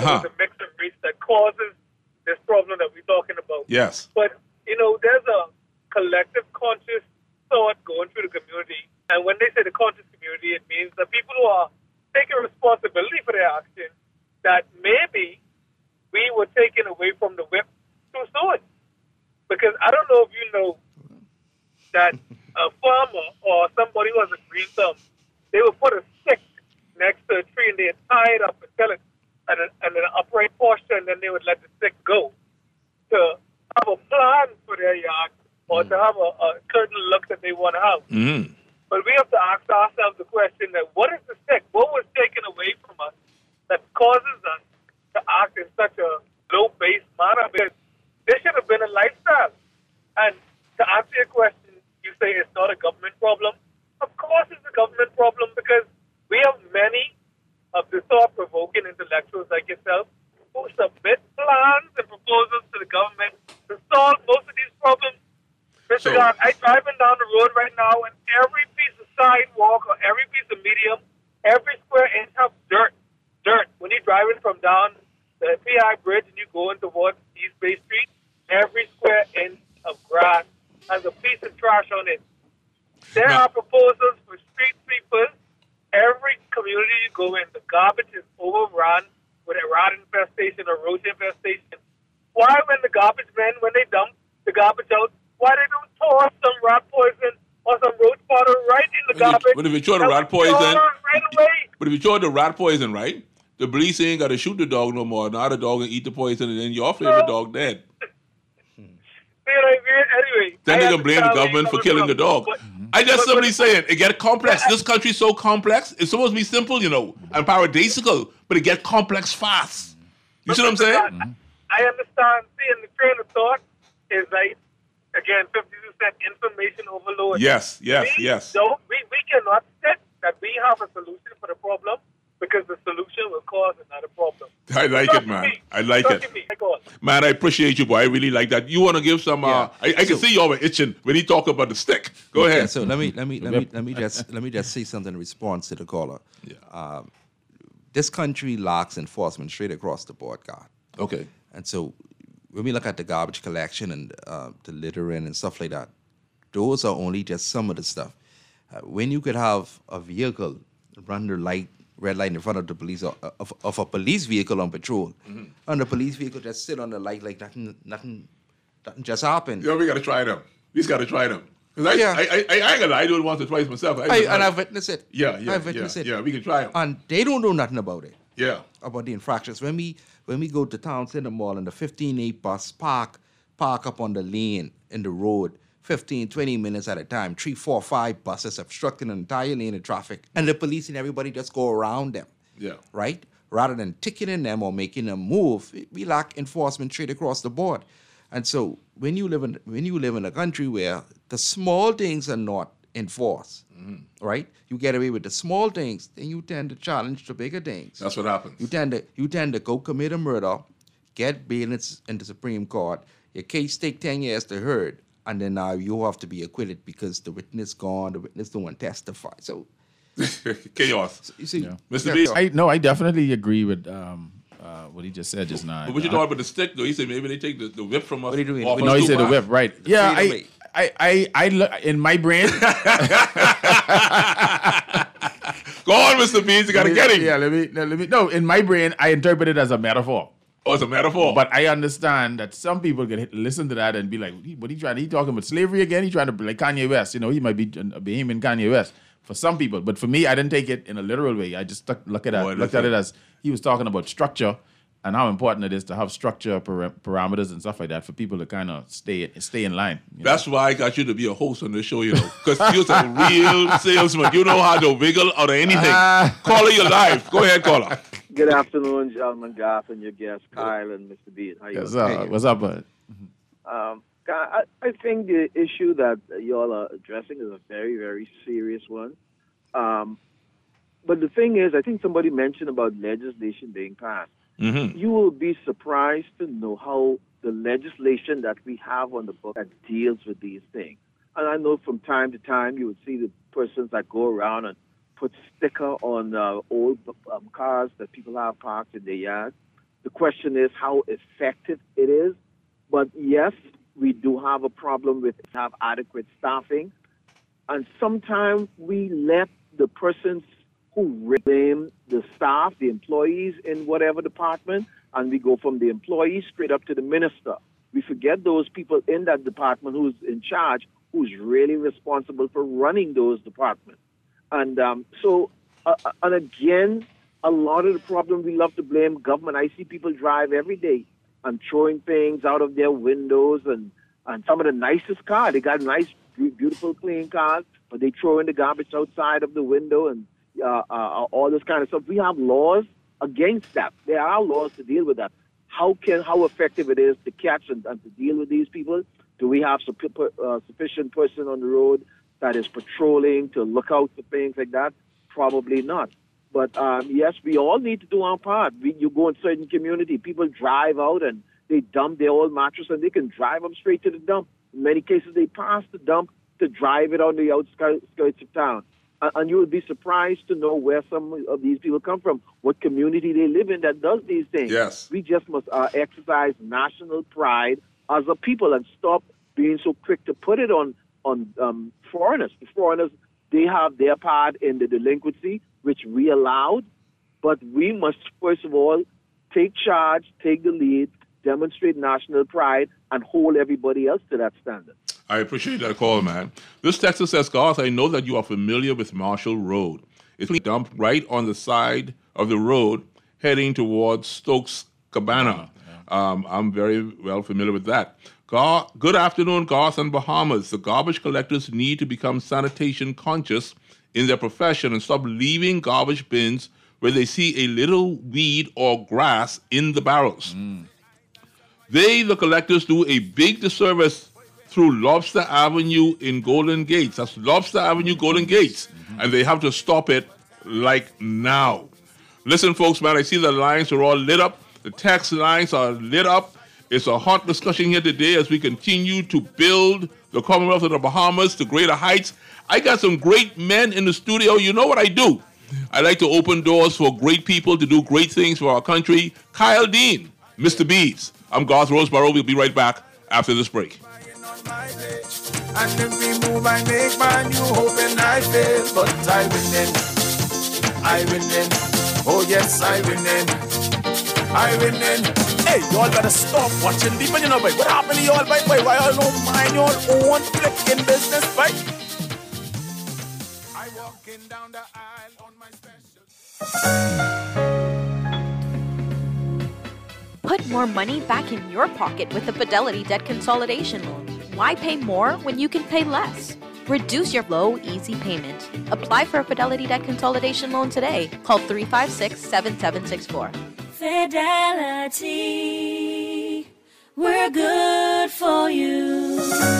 Uh-huh.
with the mix and reach that causes this problem that we're talking about.
Yes.
But, you know, there's a collective conscious thought going through the community. And when they say the conscious community, it means the people who are taking responsibility for their actions, that maybe we were taken away from the whip too soon. Because I don't know if you know that a farmer or somebody who has a green thumb, they would put a stick next to a tree and they'd tie it up until it at, a, at an upright posture, and then they would let the stick go to have a plan for their yard or to have a, a certain look that they want to have.
Mm-hmm.
But we have to ask ourselves the question that what is the stick? What was taken away from us that causes us to act in such a low-based manner? Because this should have been a lifestyle. And to answer your question, you say it's not a government problem. Of course it's a government problem, because we have many of the thought-provoking intellectuals like yourself who submit plans and proposals to the government to solve most of these problems. Mister
So-
God, I'm driving down the road right now, and every piece of sidewalk or every piece of medium, every square inch of dirt, dirt. When you're driving from down the P I Bridge and you're going towards East Bay Street, every square inch of grass has a piece of trash on it. There are proposals for street sweepers. Every community you go in, the garbage is overrun with a rat infestation or roach infestation. Why, when the garbage men, when they dump the garbage out, why they don't toss some rat poison or some roach powder right in the garbage?
But if you throw the
That
rat
would kill
poison,
us right away.
but if you throw the rat poison, right, the police ain't got to shoot the dog no more. Now the dog will eat the poison, and then your favorite dog dead.
Anyway,
Then
I
they can blame the
understand where
government for
you're
killing
coming
the dog.
from, but-
I just
but-
simply
but-
saying it get complex. This country's so complex. It's supposed to be simple, you know, and paradisical, but it get complex fast. You see what I'm saying?
I understand. Seeing the train of thought is like, again, fifty percent information overload.
Yes, yes,
we
yes.
Don't, we, we cannot say that we have a solution for the problem, because the solution will cause another problem.
I like it, man. I like
Trust
it.
me, I call.
Man, I appreciate you, boy. I really like that. You want to give some? Uh, I, I can see y'all were itching when he talk about the stick. Go
Yeah,
ahead.
so let me let me let me let me just let me just say something in response to the caller.
Yeah.
Um, this country lacks enforcement straight across the board, God.
Okay.
And so when we look at the garbage collection and uh, the littering and stuff like that, those are only just some of the stuff. Uh, when you could have a vehicle run the light, red light in front of the police or, of, of a police vehicle on patrol,
Mhm.
and the police vehicle just sit on the light like nothing, nothing, nothing just happened.
Yeah, we got to try them. We just got to try them. Cause I,
Yeah.
I, I, I, I ain't gonna lie, I do it once or twice myself. I,
I, and I've witnessed it.
Yeah, yeah,
I've witnessed
yeah,
it.
yeah, we can try 'em.
And they don't know nothing about it.
Yeah.
About the infractions. When we when we go to Town Center Mall and the fifteen eight bus park park up on the lane in the road, fifteen, twenty minutes at a time, three, four, five buses obstructing an entire lane of traffic, and the police and everybody just go around them.
Yeah.
Right? Rather than ticketing them or making them move, we lack enforcement straight across the board. And so when you live in when you live in a country where the small things are not enforced, right? You get away with the small things, then you tend to challenge the bigger things.
That's what happens.
You tend to you tend to go commit a murder, get bail in in the Supreme Court. Your case take ten years to heard, and then now you have to be acquitted because the witness gone, the witness don't want to testify. So
chaos.
You see,
Mister B.
I no, I definitely agree with um, uh, what he just said just now.
But what you thought about the stick, though? He said maybe they take the, the whip from us.
What are you doing?
off
No,
us
he
too
said the
fast.
whip, right? Yeah,
Freedom
I,
way.
I, I, I, look in my brain.
Go on, Mister Beans, you got to
Let me-
get him.
Yeah, let me, no, let me. No, in my brain, I interpret it as a metaphor.
Oh, it's a metaphor.
But I understand that some people can hit- listen to that and be like, "He- "What he trying? He talking about slavery again? He trying to be like Kanye West? You know, he might be a Bahamian Kanye West for some people, but for me, I didn't take it in a literal way. I just stuck, look at that,
Boy,
looked at
listen.
it as he was talking about structure and how important it is to have structure, para- parameters, and stuff like that for people to kind of stay stay in line. you know?
That's why I got you to be a host on the show, you know, because you're a real salesman. You know how to wiggle out of anything. Caller, you're live. Go ahead, caller.
Good afternoon, gentlemen, Garth, and your guests, Kyle and Mister Beat. How you
What's
doing?
up? What's up, bud?
Um, I, I think the issue that y'all are addressing is a very, very serious one. Um, but the thing is, I think somebody mentioned about legislation being passed.
Mm-hmm.
You will be surprised to know how the legislation that we have on the book that deals with these things. And I know from time to time you would see the persons that go around and put sticker on uh, old um, cars that people have parked in their yard. The question is how effective it is. But yes, we do have a problem with have adequate staffing. And sometimes we let the persons who blame the staff, the employees in whatever department, and we go from the employees straight up to the minister. We forget those people in that department who's in charge, who's really responsible for running those departments. And um, so, uh, and again, a lot of the problem we love to blame government. I see people drive every day and throwing things out of their windows and, and some of the nicest cars. They got nice, beautiful, clean cars, but they throw in the garbage outside of the window and uh, uh, all this kind of stuff. We have laws against that. There are laws to deal with that. How can how effective it is to catch and, and to deal with these people? Do we have su- uh, sufficient person on the road that is patrolling to look out for things like that? Probably not. But um, yes, we all need to do our part. We, you go in certain community, people drive out and they dump their old mattress and they can drive them straight to the dump. In many cases, they pass the dump to drive it on the outskirts of town. And, and you would be surprised to know where some of these people come from, what community they live in that does these things.
Yes.
We just must uh, exercise national pride as a people and stop being so quick to put it on, on um, foreigners. The foreigners, they have their part in the delinquency, which we allowed, but we must, first of all, take charge, take the lead, demonstrate national pride, and hold everybody else to that standard.
I appreciate that call, man. This texter says, Garth, I know that you are familiar with Marshall Road. It's dumped right on the side of the road heading towards Stokes Cabana. Um, I'm very well familiar with that. Gar- Good afternoon, Garth and Bahamas. The garbage collectors need to become sanitation conscious in their profession and stop leaving garbage bins where they see a little weed or grass in the barrels. Mm. They, the collectors, do a big disservice through Lobster Avenue in Golden Gates. That's Lobster Avenue, Golden Gates. Mm-hmm. And they have to stop it like now. Listen, folks, man, I see the lines are all lit up. The text lines are lit up. It's a hot discussion here today as we continue to build the Commonwealth of the Bahamas to greater heights. I got some great men in the studio. You know what I do? I like to open doors for great people to do great things for our country. Kyle Dean, Mister Beats. I'm Garth Roseborough. We'll be right back after this break.
And if we move, I make my new hope and I fail, but I win in. I win in. Oh yes, I win in. I win in. Hey, y'all better stop watching people, you know, boy. What happened to y'all, boy? Boy, why y'all don't mind your own flicking business, boy? I walking down the aisle on my special.
Put more money back in your pocket with the Fidelity Debt Consolidation Loan. Why pay more when you can pay less? Reduce your low, easy payment. Apply for a Fidelity Debt Consolidation Loan today. Call three five six, seven seven six four.
Fidelity, we're good for you.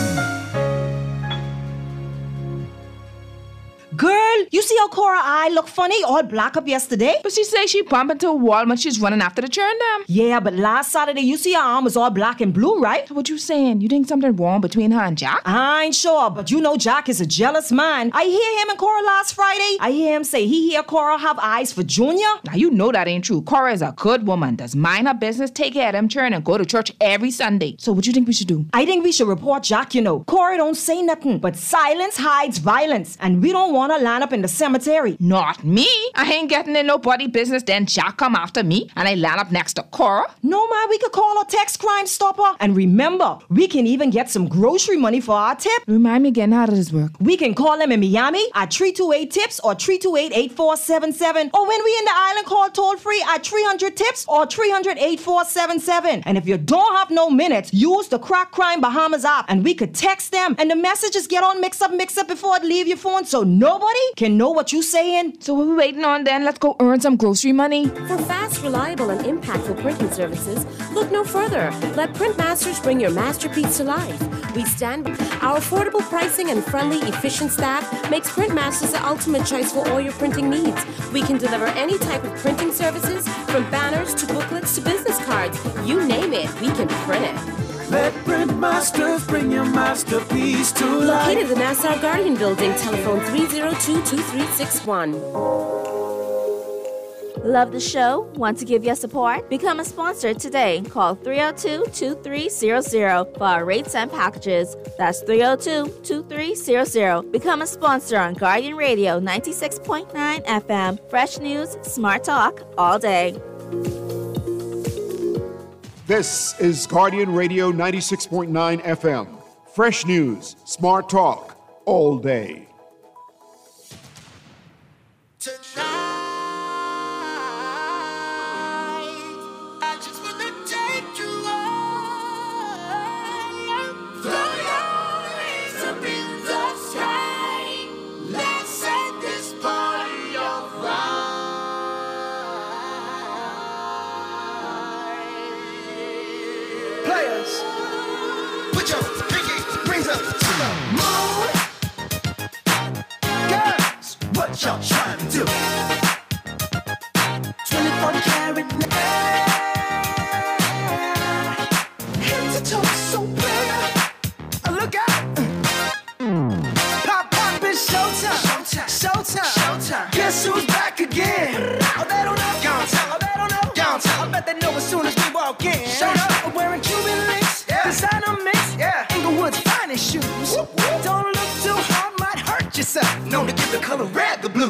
Girl, you see how Cora eye look funny, all black up yesterday?
But she say she bumped into a wall when she's running after the churn them.
Yeah, but last Saturday, you see her arm was all black and blue, right?
What you saying? You think something wrong between her and Jack?
I ain't sure, but you know Jack is a jealous man. I hear him and Cora last Friday. I hear him say he hear Cora have eyes for Junior.
Now, you know that ain't true. Cora is a good woman, does mind her business, take care of them churn, and go to church every Sunday. So what you think we should do?
I think we should report Jack, you know. Cora don't say nothing, but silence hides violence, and we don't want to line up in the cemetery.
Not me. I ain't getting in nobody business, then Jack come after me, and I land up next to Cora.
No, man, we could call a text Crime Stopper. And remember, we can even get some grocery money for our tip.
Remind me again, how does this work?
We can call them in Miami at three two eight tips or three two eight, eight four seven seven. Or when we in the island, call toll free at three hundred tips or three hundred, eight four seven seven. And if you don't have no minutes, use the Crack Crime Bahamas app and we could text them and the messages get all mixed up, mixed up before it leave your phone so nobody can know what you saying.
So what we waiting on then? Let's go earn some grocery money.
For fast, reliable, and impactful printing services, look no further. Let Printmasters bring your masterpiece to life. We stand by our affordable pricing and friendly, efficient staff makes Printmasters the ultimate choice for all your printing needs. We can deliver any type of printing services, from banners to booklets to business cards. You name it, we can print it.
Let Printmasters bring your masterpiece to life.
Located in the Nassau Guardian Building, telephone three zero two, two three six one.
Love the show? Want to give your support? Become a sponsor today. Call three oh two, two three zero zero for our rates and packages. That's three oh two, two three zero zero. Become a sponsor on Guardian Radio ninety-six point nine F M. Fresh news, smart talk, all day.
This is Guardian Radio ninety-six point nine F M. Fresh news, smart talk, all day.
What y'all trying to do? twenty-four karat head to toe so clear. Look out! Pop pop it's showtime. Showtime. Showtime. Showtime. Guess who's back again? Oh, they don't know. Gone tell. Oh, they don't know. Gone tell. I bet they know as soon as we walk in. Shut up. I'm wearing Cuban links. Yeah. Designer mix. Yeah. Inglewood's finest shoes. Whoop, whoop. Don't look too hard, might hurt yourself. Known to give the color red the blues.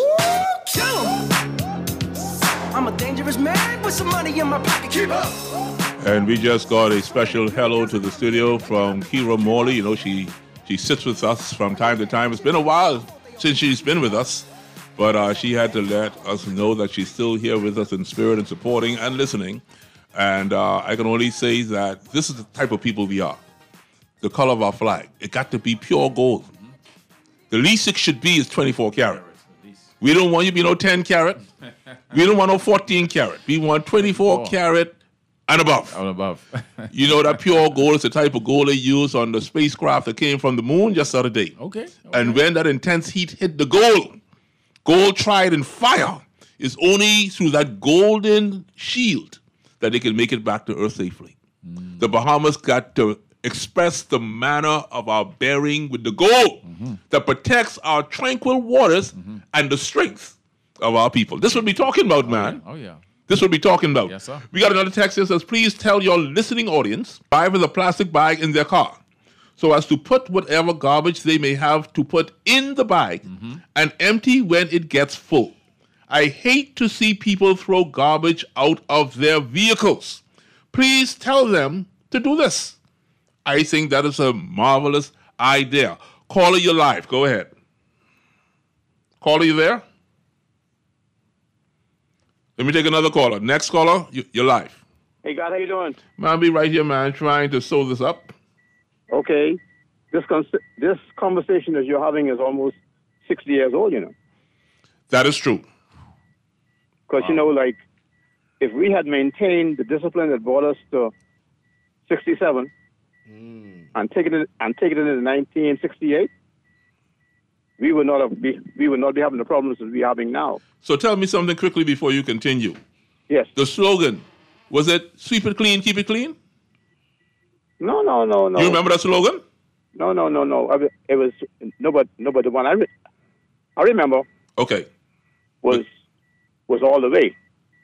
I'm a dangerous man with some money in my pocket. Keep up.
And we just got a special hello to the studio from Kira Morley. You know, she she sits with us from time to time. It's been a while since she's been with us, but uh, she had to let us know that she's still here with us in spirit and supporting and listening. And uh, I can only say that this is the type of people we are. The color of our flag. It got to be pure gold. The least it should be is twenty-four karat. We don't want you to be no ten karat. We don't want no fourteen karat. We want twenty-four karat and above.
And above.
You know that pure gold is the type of gold they use on the spacecraft that came from the moon just the other day.
Okay. okay.
And when that intense heat hit the gold, gold tried in fire, it's only through that golden shield that they can make it back to Earth safely. Mm. The Bahamas got to express the manner of our bearing with the gold mm-hmm. that protects our tranquil waters mm-hmm. and the strength of our people. This is what we're talking about,
oh,
man.
Yeah. Oh, yeah.
This is what we're talking about.
Yes, sir.
We got another text that says, please tell your listening audience, drive with a plastic bag in their car so as to put whatever garbage they may have to put in the bag mm-hmm. and empty when it gets full. I hate to see people throw garbage out of their vehicles. Please tell them to do this. I think that is a marvelous idea. Caller, you're live. Go ahead. Caller, you there? Let me take another caller. Next caller, you, you're live.
Hey, God, how you doing?
Man, I'll be right here, man, trying to sew this up.
Okay. This con- this conversation that you're having is almost sixty years old, you know.
That is true.
Because, wow. you know, like, if we had maintained the discipline that brought us to sixty-seven, Mm. and taking it and taking it into nineteen sixty-eight, we would not have be we would not be having the problems that we're having now.
So tell me something quickly before you continue.
Yes.
The slogan, was it sweep it clean, keep it clean?
No, no, no, no.
You remember that slogan?
No, no, no, no. It was no, but no, but the one I re- I remember.
Okay.
Was was all the way.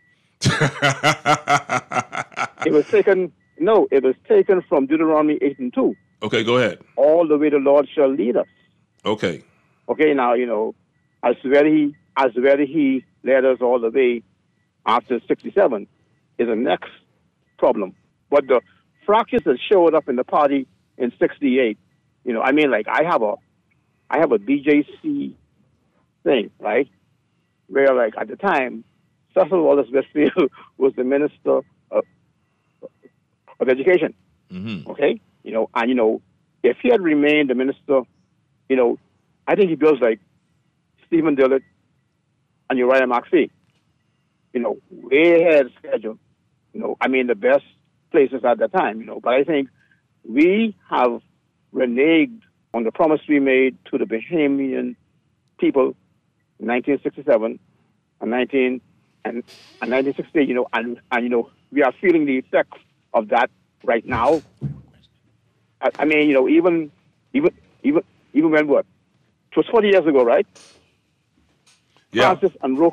It was taken. No, it was taken from Deuteronomy eight and two.
Okay, go ahead.
All the way the Lord shall lead us.
Okay.
Okay, now, you know, as where he, as where he led us all the way after sixty-seven is the next problem. But the fracas that showed up in the party in sixty-eight, you know, I mean, like, I have a, I have a B J C thing, right? Where, like, at the time, Cecil Wallace Westfield was the minister of of education,
mm-hmm.
okay? You know, and, you know, if he had remained the minister, you know, I think he feels like Stephen Dillard and Uriah McPhee, you know, way ahead of schedule. You know, I mean, the best places at that time, you know. But I think we have reneged on the promise we made to the Bahamian people in nineteen sixty-seven and nineteen and, and nineteen sixty, you know, and, and, you know, we are feeling the effects of that right now. I, I mean, you know, even, even, even, even when what? It was forty years ago, right?
Yeah.
Francis and Rocco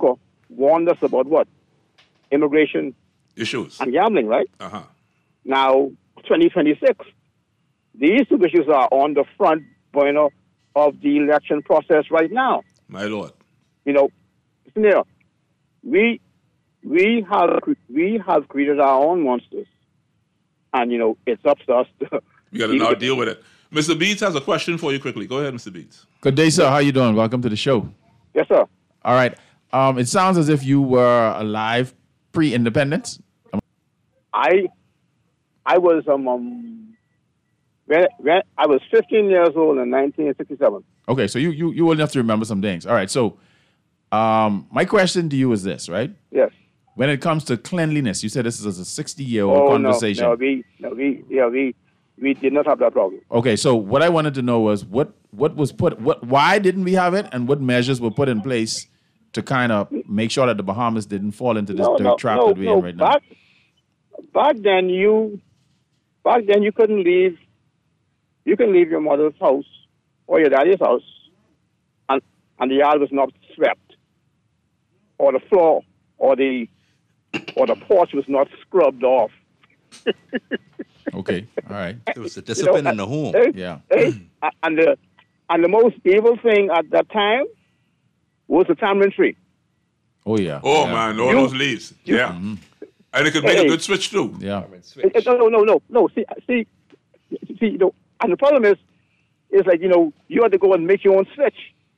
warned us about what? Immigration
issues
and gambling, right?
Uh-huh.
Now, twenty twenty-six, these two issues are on the front burner of the election process right now.
My Lord.
You know, listen here. We we have we have created our own monsters, and you know it's up to us to.
We got to now deal with it. Mister Beats has a question for you quickly. Go ahead, Mister Beats.
Good day, sir. How you doing? Welcome to the show.
Yes, sir.
All right. Um, it sounds as if you were alive pre-independence.
I I was um, um when, when I was fifteen years old in nineteen sixty-seven.
Okay, so you you you old enough to remember some things. All right. So, um, my question to you is this, right?
Yes.
When it comes to cleanliness, you said this is a sixty-year-old
Oh
conversation.
no, no, we no we yeah we we did not have that problem.
Okay, so what I wanted to know was what what was put what why didn't we have it, and what measures were put in place to kind of make sure that the Bahamas didn't fall into this
No,
dirt
no,
trap
no,
that we
no.
have right now.
Back, back then you back then you couldn't leave you can leave your mother's house or your daddy's house and and the yard was not swept or the floor or the or the porch was not scrubbed off.
Okay, all right.
It was the discipline
You know,
in the home.
eh,
Yeah.
eh, and the and the most evil thing at that time was the tamarind tree.
Oh yeah.
Oh,
yeah.
man, all
You-
those leaves. Yeah. And it could make
Hey.
a good switch, too.
Yeah.
Eh, eh, No, no, no, no, no. See, see, see. You know, and the problem is, is like you know, you have to go and make your own switch.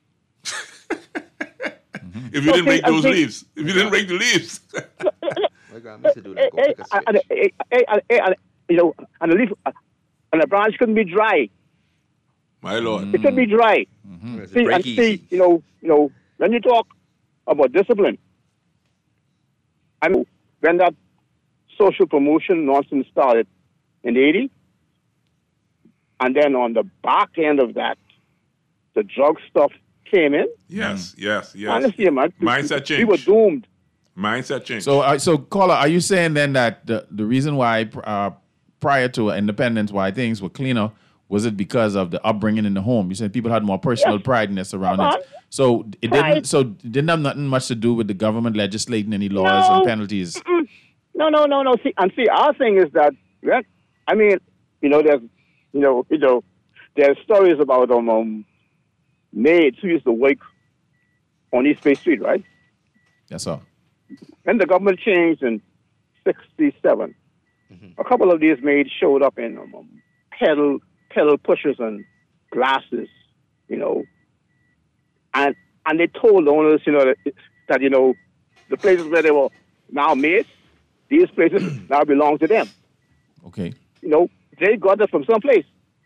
If you didn't
Okay,
rake those
okay.
leaves. If you didn't rake the leaves.
Eh, eh, and, eh, eh, and, eh, and, you know, and the leaf and the branch couldn't be dry.
My Lord.
It couldn't be dry. See,
break
and
easy.
see, you know, you know, when you talk about discipline, I mean, when that social promotion nonsense started in the eighties, and then on the back end of that, the drug stuff came in.
Yes, yes, yes.
Honestly, man,
Mindset change.
we were doomed.
Mindset change.
So, uh, so caller, are you saying then that the, the reason why uh, prior to independence, why things were cleaner, was it because of the upbringing in the home? You said people had more personal
Yes.
pride in their surroundings.
Uh-huh.
So it
Pride.
didn't. So it didn't have nothing much to do with the government legislating any laws and
No.
penalties.
Mm-mm. No, no, no, no. See, and see, our thing is that, yeah, I mean, you know, there's, you know, you know, there's stories about um, um maids who used to work on East Bay Street, right?
That's all.
When the government changed in sixty-seven, a couple of these maids showed up in um, um, pedal pedal pushers and glasses, you know, and and they told the owners, you know, that, that you know, the places where they were now maids, these places now belong to them.
Okay.
You know, they got it from someplace,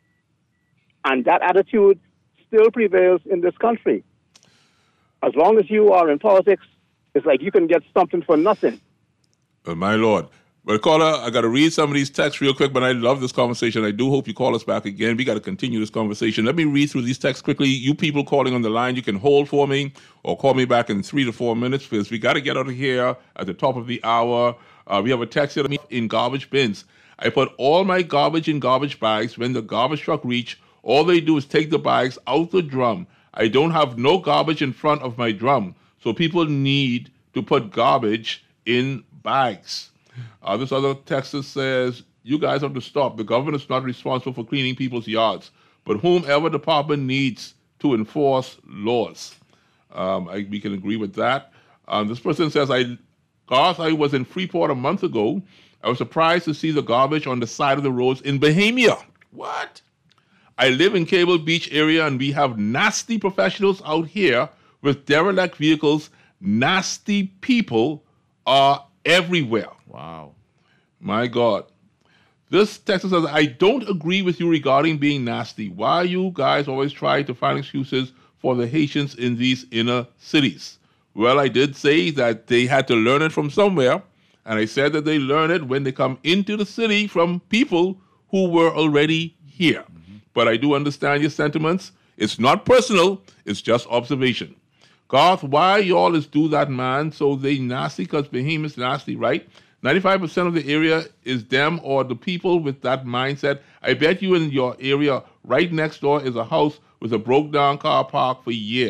and that attitude still prevails in this country. As long as you are in politics, it's like you can get something for nothing.
Uh, my Lord. Well, caller, I got to read some of these texts real quick, but I love this conversation. I do hope you call us back again. We got to continue this conversation. Let me read through these texts quickly. You people calling on the line, you can hold for me or call me back in three to four minutes because we got to get out of here at the top of the hour. Uh, we have a text here in garbage bins. I put all my garbage in garbage bags. When the garbage truck reach, all they do is take the bags out the drum. I don't have no garbage in front of my drum, so people need to put garbage in bags. Uh, this other text says, you guys have to stop. The government is not responsible for cleaning people's yards, but whomever department needs to enforce laws. Um, I, we can agree with that. Um, this person says, I, Garth, I was in Freeport a month ago. I was surprised to see the garbage on the side of the roads in Bahamia. What? I live in Cable Beach area, and we have nasty professionals out here with derelict vehicles. Nasty people are everywhere.
Wow.
My God. This text says, I don't agree with you regarding being nasty. Why you guys always try to find excuses for the Haitians in these inner cities? Well, I did say that they had to learn it from somewhere, and I said that they learn it when they come into the city from people who were already here. Mm-hmm. But I do understand your sentiments. It's not personal. It's just observation. Garth, why y'all is do that, man? So they nasty because Bahamia's nasty, right? ninety-five percent of the area is them or the people with that mindset. I bet you in your area right next door is a house with a broke down car park for years.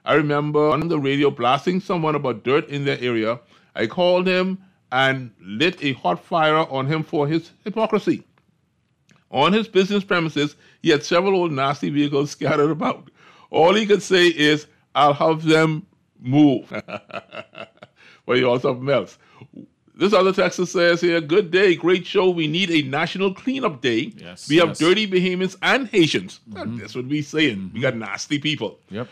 I remember on the radio blasting someone about dirt in their area. I called him and lit a hot fire on him for his hypocrisy. On his business premises, he had several old nasty vehicles scattered about. All he could say is, I'll have them move. But he also have melts. This other texter says here, good day, great show. We need a national cleanup day.
Yes,
we have
yes.
dirty Bahamians and Haitians.
Mhm.
That's what we saying. Mm-hmm. We got nasty people.
Yep.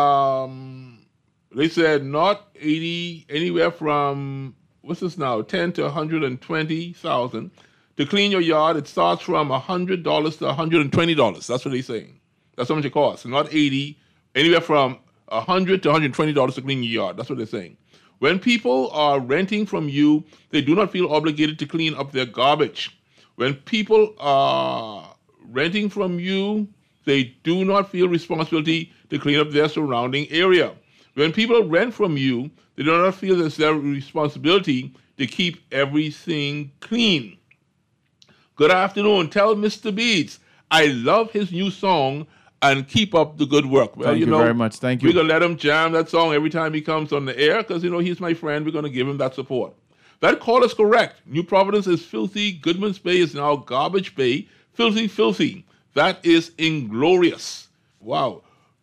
Um, they said not eighty, anywhere from, what's this now, ten to one hundred twenty thousand. To clean your yard, it starts from one hundred dollars to one hundred twenty dollars. That's what they're saying. That's how much it costs. Not eighty, anywhere from one hundred to one hundred twenty dollars to clean your yard. That's what they're saying. When people are renting from you, they do not feel obligated to clean up their garbage. When people are renting from you, they do not feel responsibility to clean up their surrounding area. When people rent from you, they do not feel it's their responsibility to keep everything clean. Good afternoon. Tell Mister Beats I love his new song and keep up the good work. Well,
Thank you
know,
very much. Thank you.
We're going to let him jam that song every time he comes on the air because, you know, he's my friend. We're going to give him that support. That call is correct. New Providence is filthy. Goodman's Bay is now Garbage Bay. Filthy, filthy. That is inglorious. Wow.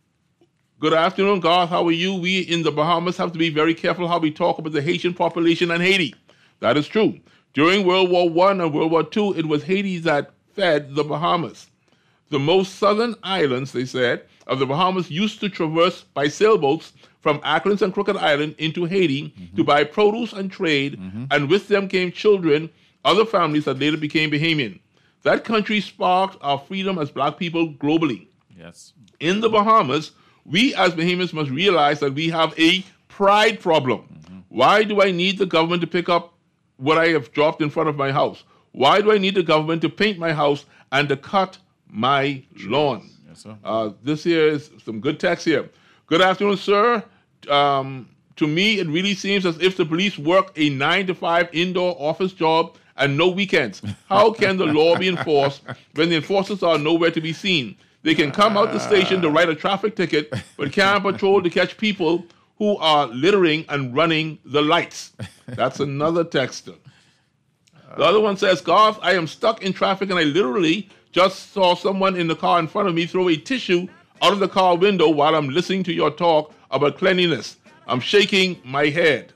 Good afternoon, Garth. How are you? We in the Bahamas have to be very careful how we talk about the Haitian population and Haiti. That is true. During World War One and World War Two, it was Haiti that fed the Bahamas. The most southern islands, they said, of the Bahamas used to traverse by sailboats from Acklins and Crooked Island into Haiti mm-hmm. to buy produce and trade, mm-hmm. and with them came children, other families that later became Bahamian. That country sparked our freedom as black people globally.
Yes.
In the Bahamas, we as Bahamians must realize that we have a pride problem. Mm-hmm. Why do I need the government to pick up what I have dropped in front of my house? Why do I need the government to paint my house and to cut my lawn?
Yes, sir.
Uh, this here is some good text here. Good afternoon, sir. Um, to me, it really seems as if the police work a nine to five indoor office job and no weekends. How can the law be enforced when the enforcers are nowhere to be seen? They can come out the station to write a traffic ticket, but can't patrol to catch people who are littering and running the lights. That's another texter. The other one says, Garth, I am stuck in traffic and I literally just saw someone in the car in front of me throw a tissue out of the car window while I'm listening to your talk about cleanliness. I'm shaking my head.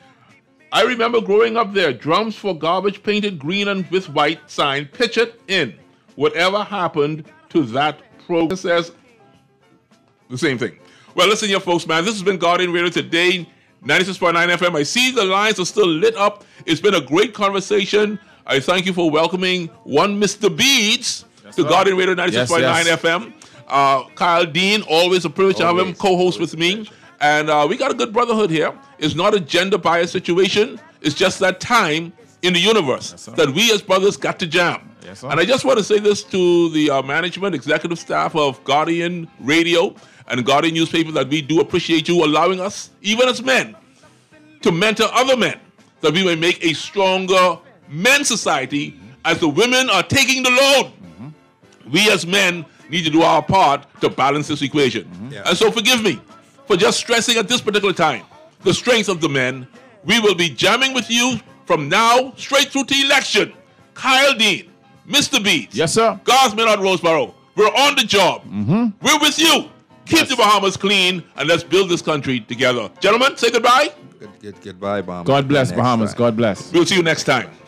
I remember growing up there, drums for garbage painted green and with white sign, pitch it in. Whatever happened to that program? Says the same thing. Well, listen here, folks, man. This has been Guardian Radio today, ninety-six point nine F M. I see the lines are still lit up. It's been a great conversation. I thank you for welcoming one Mister Beats to right. Guardian Radio ninety-six point nine yes, yes. F M. Uh, Kyle Dean, always a privilege always, to have him co-host with me. And uh, we got a good brotherhood here. It's not a gender bias situation. It's just that time in the universe yes, that we as brothers got to jam. Yes, and I just want to say this to the uh, management, executive staff of Guardian Radio and Guardian newspaper, that we do appreciate you allowing us, even as men, to mentor other men, that we may make a stronger men's society as the women are taking the load. Mm-hmm. We as men need to do our part to balance this equation. Mm-hmm. Yeah. And so forgive me for just stressing at this particular time the strength of the men. We will be jamming with you from now straight through to election. Kyle Dean, Mister Beats.
Yes, sir.
Garth Millard Roseboro. We're on the job.
Mm-hmm.
We're with you. Keep yes. the Bahamas clean and let's build this country together. Gentlemen, say goodbye.
Good, good, goodbye, Bahamas.
God bless Bahamas. Time. God bless.
We'll see you next time.